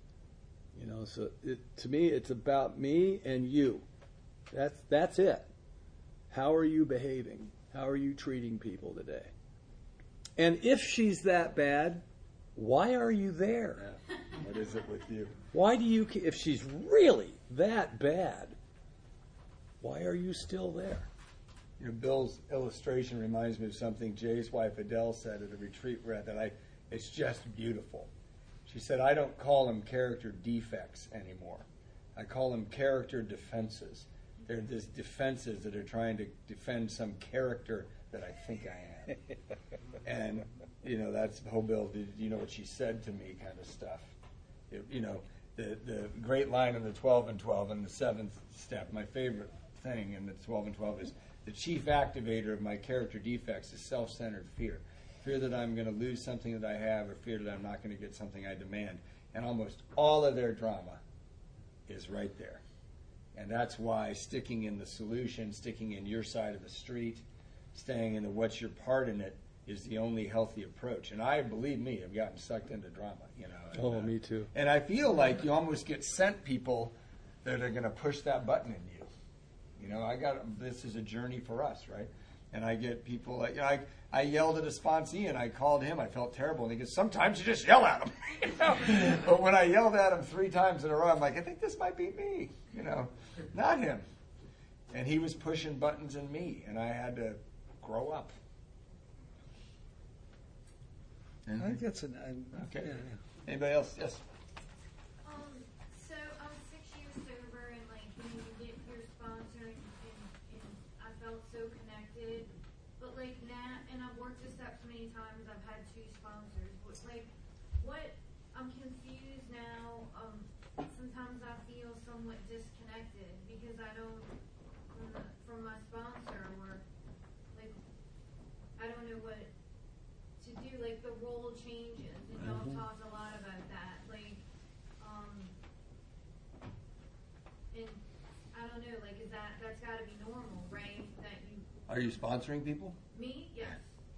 So to me, it's about me and you. That's it. How are you behaving? How are you treating people today? And if she's that bad, why are you there? Yeah. What is it with you? Why do you, if she's really that bad, why are you still there? Bill's illustration reminds me of something Jay's wife Adele said at a retreat we're at it's just beautiful. She said, I don't call them character defects anymore. I call them character defenses. They're just defenses that are trying to defend some character that I think I am. And that's the whole Bill, did you know what she said to me kind of stuff. The great line in the 12 and 12 and the seventh step, my favorite thing in the 12 and 12 is the chief activator of my character defects is self-centered fear. Fear that I'm going to lose something that I have, or fear that I'm not going to get something I demand. And almost all of their drama is right there. And that's why sticking in the solution, sticking in your side of the street, staying in the what's your part in it is the only healthy approach. And believe me, I've gotten sucked into drama, And, me too. And I feel like you almost get sent people that are going to push that button in you. This is a journey for us, right? And I get people like, I yelled at a sponsee and I called him. I felt terrible. And he goes, sometimes you just yell at him. But when I yelled at him 3 times in a row, I'm like, I think this might be me, not him. And he was pushing buttons in me, and I had to grow up. I think that's an... Okay. Yeah. Anybody else? Yes. So I was 6 years sober, and you get your sponsor, and I felt so connected. But now, and I've worked this up so many times. I've had 2 sponsors. But what? I'm confused now. Sometimes I feel somewhat disconnected because I don't from my sponsor, or I don't know what to do. The role changes, and y'all talked a lot about that. And I don't know, is that's got to be normal, right? That you. Are you sponsoring people? Me? Yes.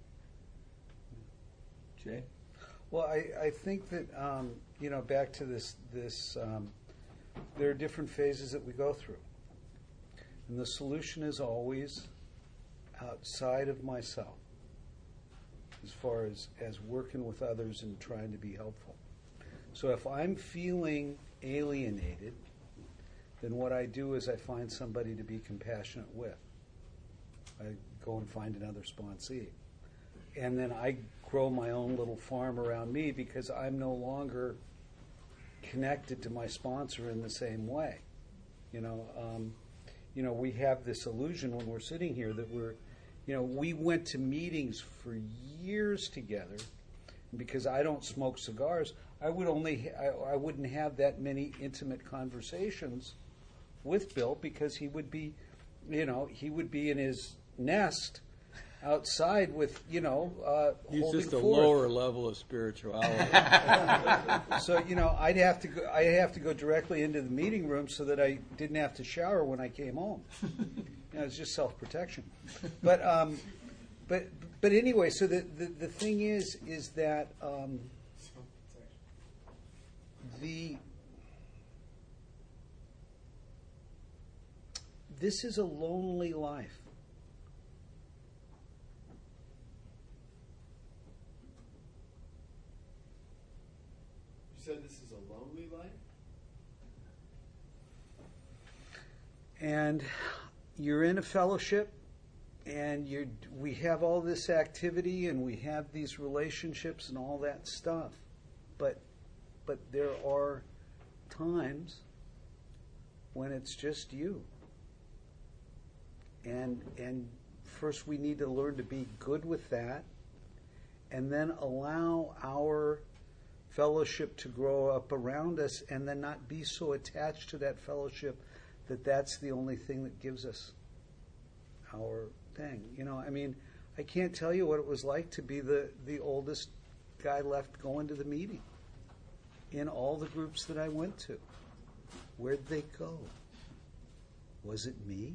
Jay? Well, I think that, back to this there are different phases that we go through. And the solution is always outside of myself, as far as working with others and trying to be helpful. So if I'm feeling alienated, then what I do is I find somebody to be compassionate with. I go and find another sponsee. And then I grow my own little farm around me because I'm no longer connected to my sponsor in the same way. We have this illusion when we're sitting here that we went to meetings for years together. Because I don't smoke cigars, I wouldn't have that many intimate conversations with Bill, because he would be in his nest outside with He's holding just a forth. lower level of spirituality. So I have to go directly into the meeting room so that I didn't have to shower when I came home. It's just self-protection. But anyway, so the thing is that this is a lonely life. You said this is a lonely life? And you're in a fellowship, and we have all this activity, and we have these relationships and all that stuff. But there are times when it's just you. And first we need to learn to be good with that, and then allow our fellowship to grow up around us, and then not be so attached to that fellowship that that's the only thing that gives us our thing. I can't tell you what it was like to be the oldest guy left going to the meeting in all the groups that I went to. Where'd they go? Was it me?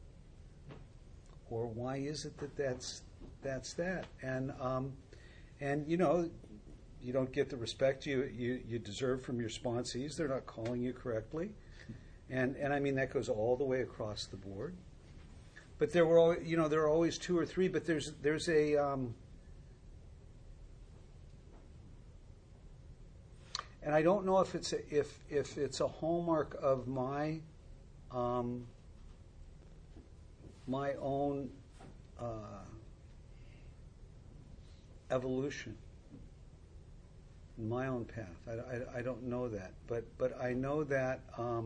Or why is it that's that? And you don't get the respect you deserve from your sponsees. They're not calling you correctly. And that goes all the way across the board. But there are always 2 or 3. But there's a and I don't know if it's a hallmark of my my own evolution, my own path. I don't know that, but I know that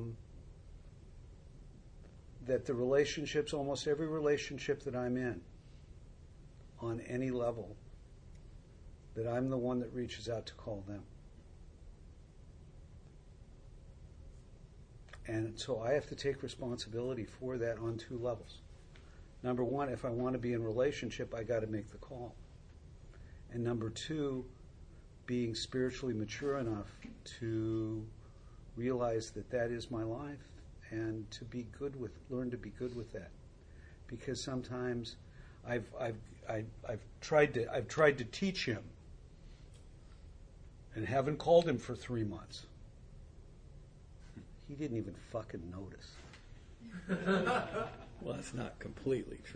that the relationships, almost every relationship that I'm in, on any level, that I'm the one that reaches out to call them. And so I have to take responsibility for that on two levels. Number one, if I want to be in relationship, I got to make the call. And number two, being spiritually mature enough to realize that that is my life and to be good with, learn to be good with that. Because sometimes I've tried to teach him and haven't called him for 3 months. He didn't even fucking notice. Well, that's not completely true.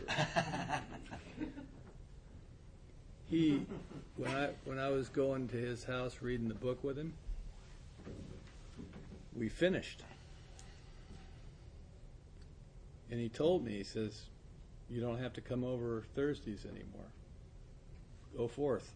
When I was going to his house reading the book with him, we finished. And he told me, he says, you don't have to come over Thursdays anymore. Go forth.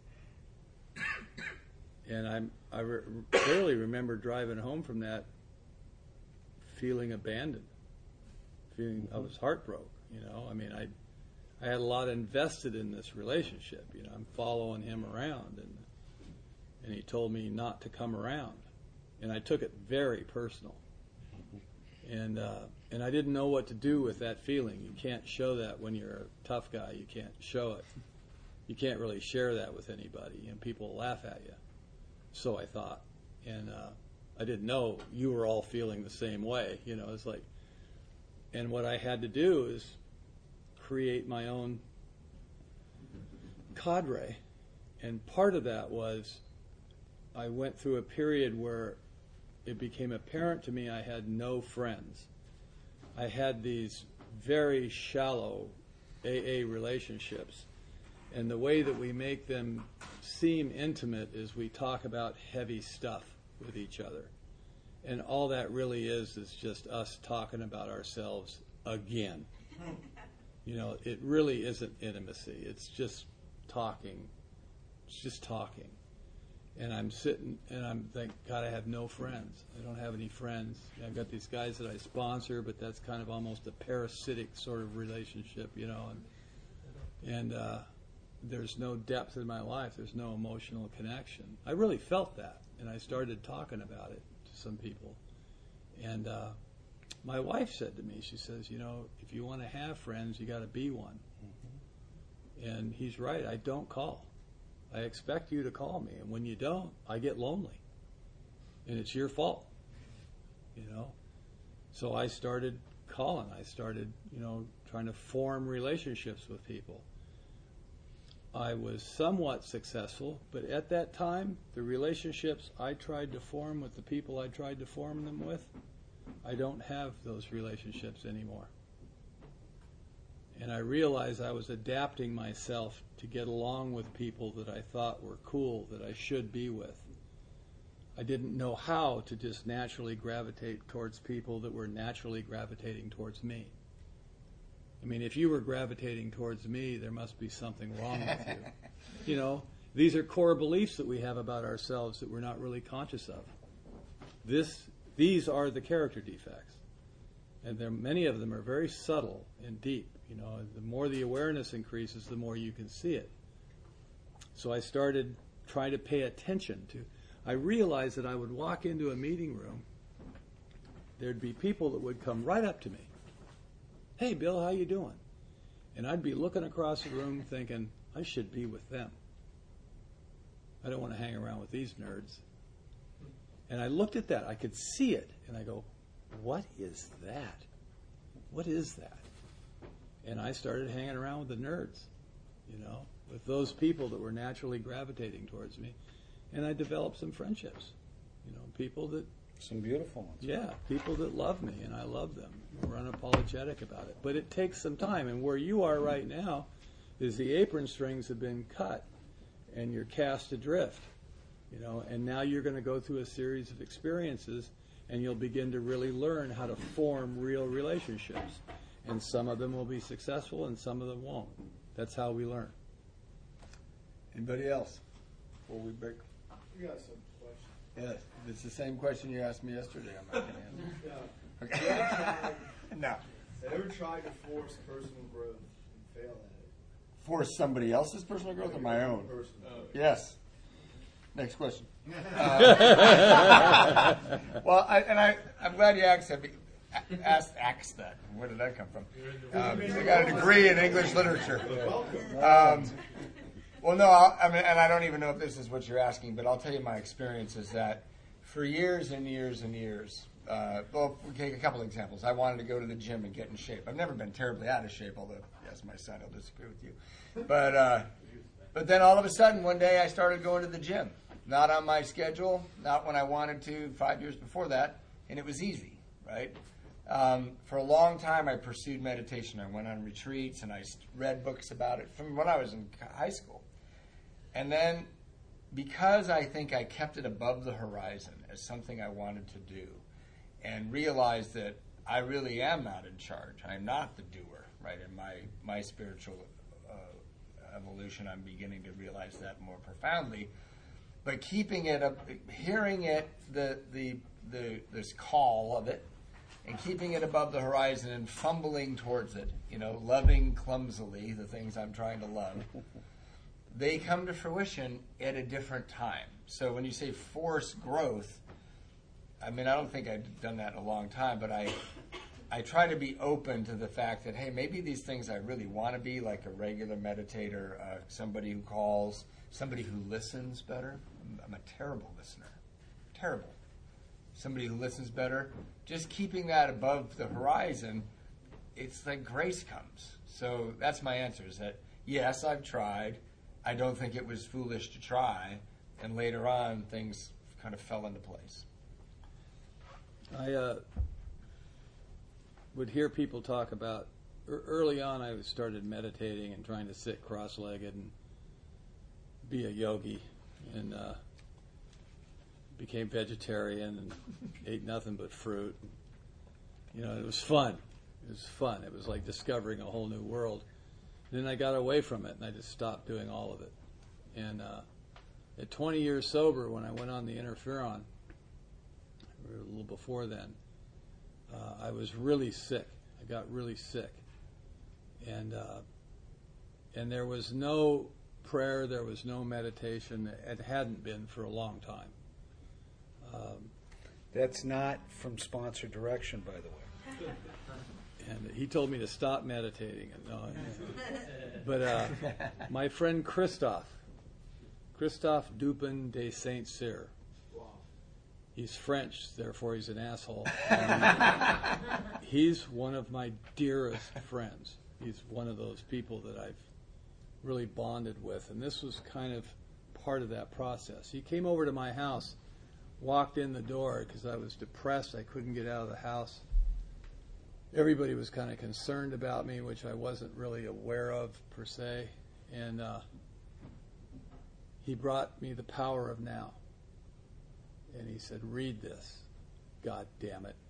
And I clearly remember driving home from that feeling abandoned. I was heartbroken, you know. I mean, I had a lot invested in this relationship. You know, I'm following him around, and he told me not to come around, and I took it very personal. And I didn't know what to do with that feeling. You can't show that when you're a tough guy. You can't show it. You can't really share that with anybody, and people laugh at you. So I thought, and I didn't know you were all feeling the same way. You know, it's like, and what I had to do is create my own cadre, and part of that was I went through a period where it became apparent to me I had no friends. I had these very shallow AA relationships, and the way that we make them seem intimate is we talk about heavy stuff with each other. And all that really is just us talking about ourselves again. You know, it really isn't intimacy. It's just talking. It's just talking. And I'm sitting and I'm thinking, God, I have no friends. I don't have any friends. I've got these guys that I sponsor, but that's kind of almost a parasitic sort of relationship, you know. And there's no depth in my life. There's no emotional connection. I really felt that, and I started talking about it to some people. And my wife said to me, she says, you know, if you want to have friends, you got to be one. Mm-hmm. And he's right. I don't call. I expect you to call me, and when you don't, I get lonely, and it's your fault, you know. So I started calling. I started, you know, trying to form relationships with people. I was somewhat successful, but at that time, the relationships I tried to form with the people I tried to form them with, I don't have those relationships anymore. And I realized I was adapting myself to get along with people that I thought were cool, that I should be with. I didn't know how to just naturally gravitate towards people that were naturally gravitating towards me. I mean, if you were gravitating towards me, there must be something wrong with you. You know, these are core beliefs that we have about ourselves that we're not really conscious of. These are the character defects. And many of them are very subtle and deep. You know, the more the awareness increases, the more you can see it. So I started trying to pay attention to. I realized that I would walk into a meeting room. There'd be people that would come right up to me. Hey, Bill, how you doing? And I'd be looking across the room thinking, I should be with them. I don't want to hang around with these nerds. And I looked at that. I could see it. And I go, what is that? What is that? And I started hanging around with the nerds, you know, with those people that were naturally gravitating towards me. And I developed some friendships, you know, people that... Some beautiful ones. Yeah, people that love me, and I love them. We're unapologetic about it. But it takes some time. And where you are right now is the apron strings have been cut, and you're cast adrift, you know, and now you're going to go through a series of experiences, and you'll begin to really learn how to form real relationships. And some of them will be successful, and some of them won't. That's how we learn. Anybody else? Before we break. You got some questions. Yeah, it's the same question you asked me yesterday. I'm not going to answer. Yeah. Okay. No. Ever tried to force personal growth and fail at it? Force somebody else's personal growth or my own? Personal growth. Yes. Next question. Well, I'm glad you asked that. Where did that come from? I got a degree in English literature. Well, no, I don't even know if this is what you're asking, but I'll tell you my experience is that for years and years and years, well, we'll take a couple examples. I wanted to go to the gym and get in shape. I've never been terribly out of shape, although, yes, my son will disagree with you. But then all of a sudden, one day I started going to the gym. Not on my schedule, not when I wanted to 5 years before that, and it was easy, right? For a long time, I pursued meditation. I went on retreats, and I read books about it from when I was in high school. And then, because I think I kept it above the horizon as something I wanted to do, and realized that I really am not in charge. I'm not the doer, right? In my spiritual evolution, I'm beginning to realize that more profoundly. But keeping it up, hearing it, this call of it, and keeping it above the horizon and fumbling towards it, loving clumsily the things I'm trying to love, they come to fruition at a different time. So when you say force growth, I don't think I've done that in a long time, but I try to be open to the fact that, hey, maybe these things I really want to be, like a regular meditator, somebody who calls, somebody who listens better. I'm a terrible listener. Terrible. Somebody who listens better. Just keeping that above the horizon, it's like grace comes. So that's my answer, is that, yes, I've tried. I don't think it was foolish to try. And later on, things kind of fell into place. I would hear people talk about, early on I started meditating and trying to sit cross-legged and be a yogi, and became vegetarian and ate nothing but fruit. It was fun. It was like discovering a whole new world. Then I got away from it, and I just stopped doing all of it. And at 20 years sober, when I went on the interferon, or a little before then, I was really sick. I got really sick. And there was no prayer, there was no meditation. It hadn't been for a long time. That's not from sponsor direction, by the way. And he told me to stop meditating. But my friend Christophe Dupin de Saint-Cyr, he's French, therefore he's an asshole. He's one of my dearest friends. He's one of those people that I've really bonded with, and this was kind of part of that process. He came over to my house, walked in the door because I was depressed. I couldn't get out of the house. Everybody was kind of concerned about me, which I wasn't really aware of per se. And he brought me The Power of Now. And he said, read this. God damn it.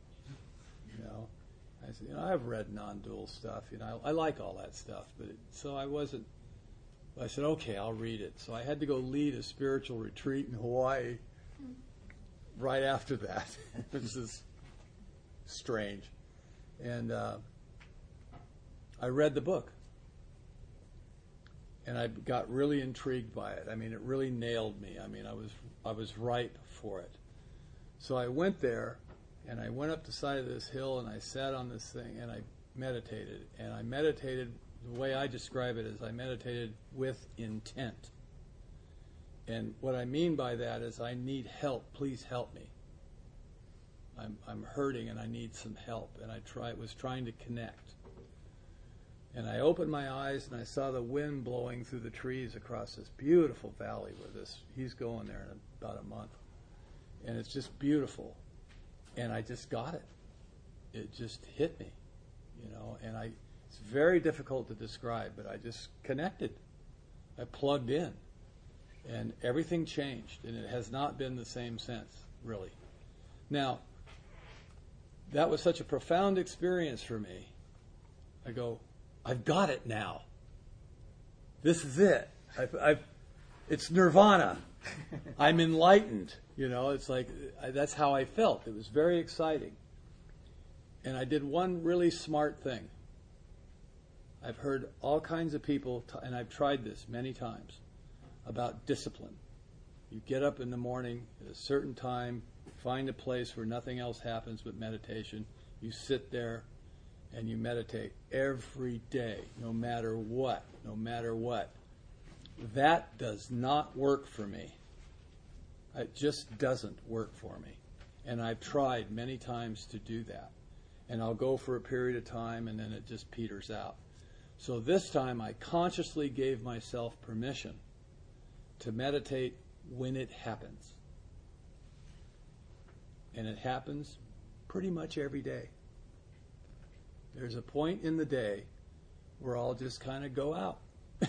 I said, I've read non-dual stuff. I like all that stuff. So I said, okay, I'll read it. So I had to go lead a spiritual retreat in Hawaii right after that. This is strange. And I read the book. And I got really intrigued by it. It really nailed me. I was ripe for it. So I went there, and I went up the side of this hill, and I sat on this thing, and I meditated. And I meditated, the way I describe it is I meditated with intent. And what I mean by that is I need help. Please help me. I'm hurting, and I need some help. And I was trying to connect. And I opened my eyes, and I saw the wind blowing through the trees across this beautiful valley where he's going there in about a month. And it's just beautiful. And I just got it. It just hit me, and it's very difficult to describe, but I just connected. I plugged in. And everything changed, and it has not been the same since, really. Now, that was such a profound experience for me. I go, I've got it now. This is it. It's nirvana. I'm enlightened. It's like, that's how I felt. It was very exciting. And I did one really smart thing. I've heard all kinds of people, and I've tried this many times, about discipline. You get up in the morning at a certain time, find a place where nothing else happens but meditation. You sit there and you meditate every day, no matter what, no matter what. That does not work for me. It just doesn't work for me. And I've tried many times to do that. And I'll go for a period of time and then it just peters out. So this time I consciously gave myself permission to meditate when it happens. And it happens pretty much every day. There's a point in the day where I'll just kind of go out.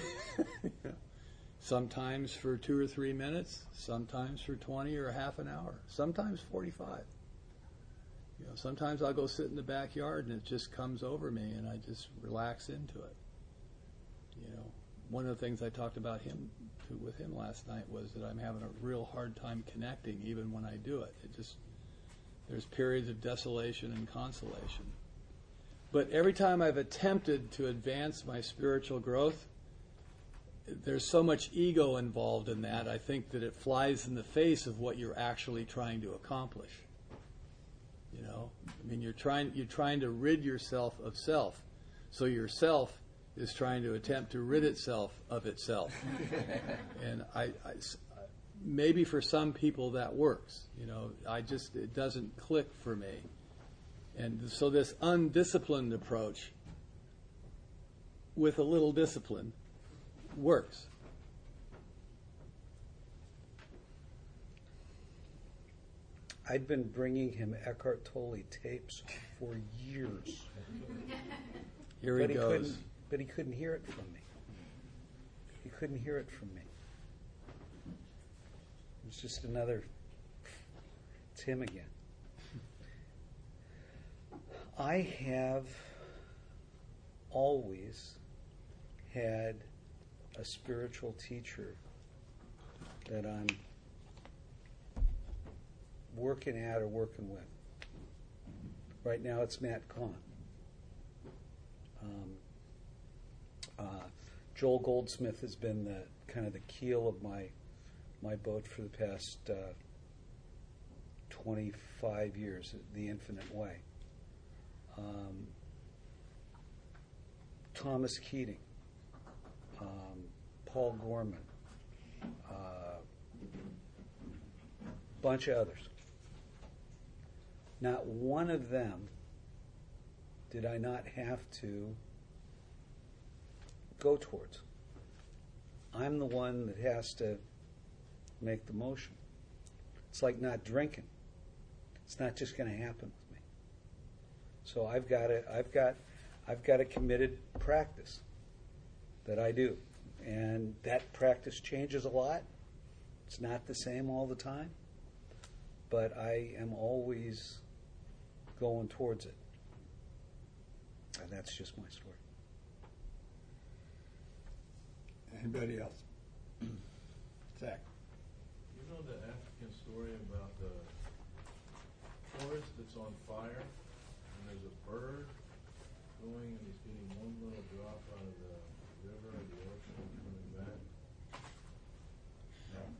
Sometimes for 2 or 3 minutes, sometimes for 20 or a half an hour, sometimes 45. Sometimes I'll go sit in the backyard and it just comes over me and I just relax into it. One of the things I talked about with him last night was that I'm having a real hard time connecting even when I do it. There's periods of desolation and consolation. But every time I've attempted to advance my spiritual growth, there's so much ego involved in that, I think that it flies in the face of what you're actually trying to accomplish. You're trying to rid yourself of self. So yourself is trying to attempt to rid itself of itself. And maybe for some people that works. It doesn't click for me. And so this undisciplined approach with a little discipline works. I'd been bringing him Eckhart Tolle tapes for years. Here he goes. But he couldn't hear it from me. He couldn't hear it from me. It was just it's him again. I have always had a spiritual teacher that I'm working at or working with. Right now it's Matt Kahn. Joel Goldsmith has been the kind of the keel of my boat for the past 25 years, The Infinite Way. Thomas Keating, Paul Gorman, bunch of others. Not one of them did I not have to go towards. I'm the one that has to make the motion. It's like not drinking. It's not just going to happen with me. So I've got a committed practice that I do, and that practice changes a lot. It's not the same all the time, but I am always going towards it. And that's just my story. Anybody else? Zach. You know the African story about the forest that's on fire, and there's a bird going, and he's getting one little drop out of the river or the ocean and coming back? No.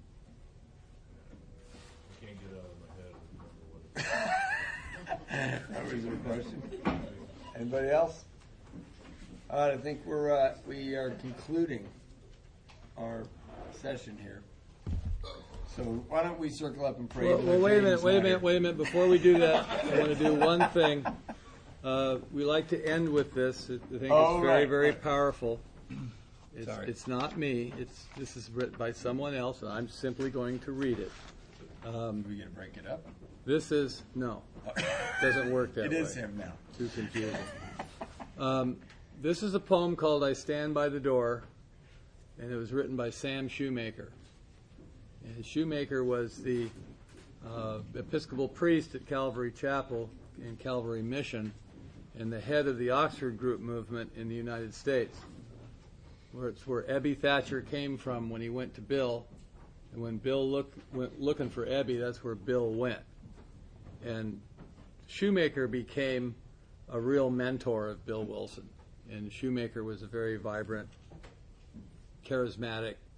I can't get out of my head and remember what it was. That was your question. Anybody else? All right, I think we are concluding our session here. So why don't we circle up and pray? Well, wait a minute. Before we do that, I want to do one thing. We like to end with this. I think it's very, very powerful. It's not me. This is written by someone else, and I'm simply going to read it. Are we going to break it up? This is, no. Doesn't work that way. It is him now. Too confusing. This is a poem called I Stand by the Door, and it was written by Sam Shoemaker. And Shoemaker was the Episcopal priest at Calvary Chapel and Calvary Mission, and the head of the Oxford Group movement in the United States. It's where Ebby Thatcher came from when he went to Bill, and when Bill went looking for Ebby, that's where Bill went. And Shoemaker became a real mentor of Bill Wilson. And Shoemaker was a very vibrant, charismatic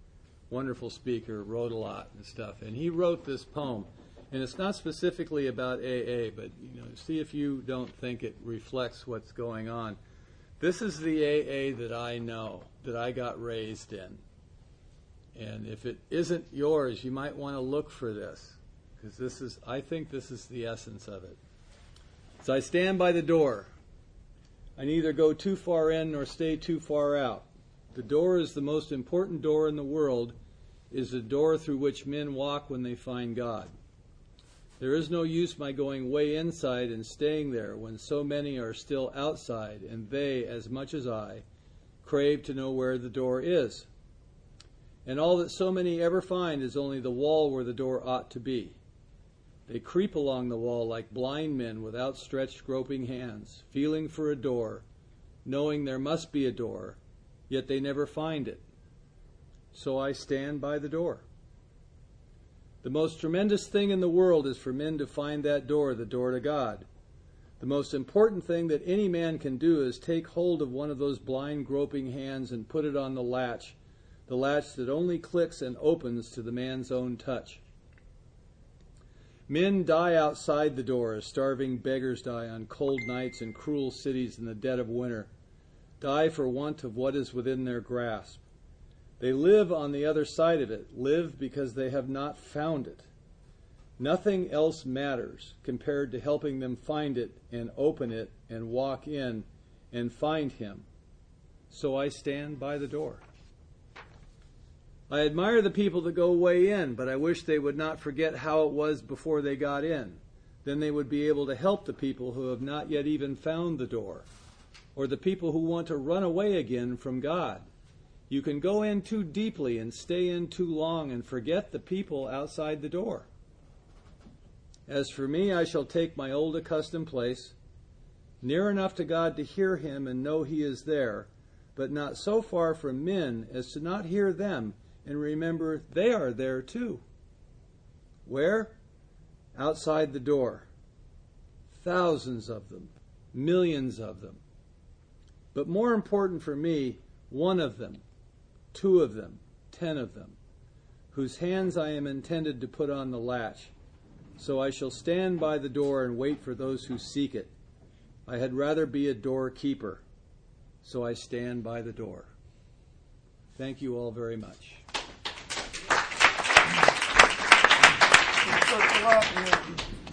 wonderful speaker, wrote a lot and stuff. And he wrote this poem. And it's not specifically about AA, but see if you don't think it reflects what's going on. This is the AA that I know, that I got raised in. And if it isn't yours, you might want to look for this, because I think this is the essence of it. So I stand by the door. I neither go too far in nor stay too far out. The door is the most important door in the world, is the door through which men walk when they find God. There is no use my going way inside and staying there when so many are still outside, and they, as much as I, crave to know where the door is. And all that so many ever find is only the wall where the door ought to be. They creep along the wall like blind men with outstretched groping hands, feeling for a door, knowing there must be a door, yet they never find it. So I stand by the door. The most tremendous thing in the world is for men to find that door, the door to God. The most important thing that any man can do is take hold of one of those blind groping hands and put it on the latch that only clicks and opens to the man's own touch. Men die outside the door as starving beggars die on cold nights in cruel cities in the dead of winter, die for want of what is within their grasp. They live on the other side of it, live because they have not found it. Nothing else matters compared to helping them find it and open it and walk in and find Him. So I stand by the door. I admire the people that go way in, but I wish they would not forget how it was before they got in. Then they would be able to help the people who have not yet even found the door, or the people who want to run away again from God. You can go in too deeply and stay in too long and forget the people outside the door. As for me, I shall take my old accustomed place, near enough to God to hear Him and know He is there, but not so far from men as to not hear them and remember they are there too. Where? Outside the door. Thousands of them, millions of them. But more important for me, one of them, 2 of them, 10 of them, whose hands I am intended to put on the latch. So I shall stand by the door and wait for those who seek it. I had rather be a doorkeeper. So I stand by the door. Thank you all very much. Thanks a lot.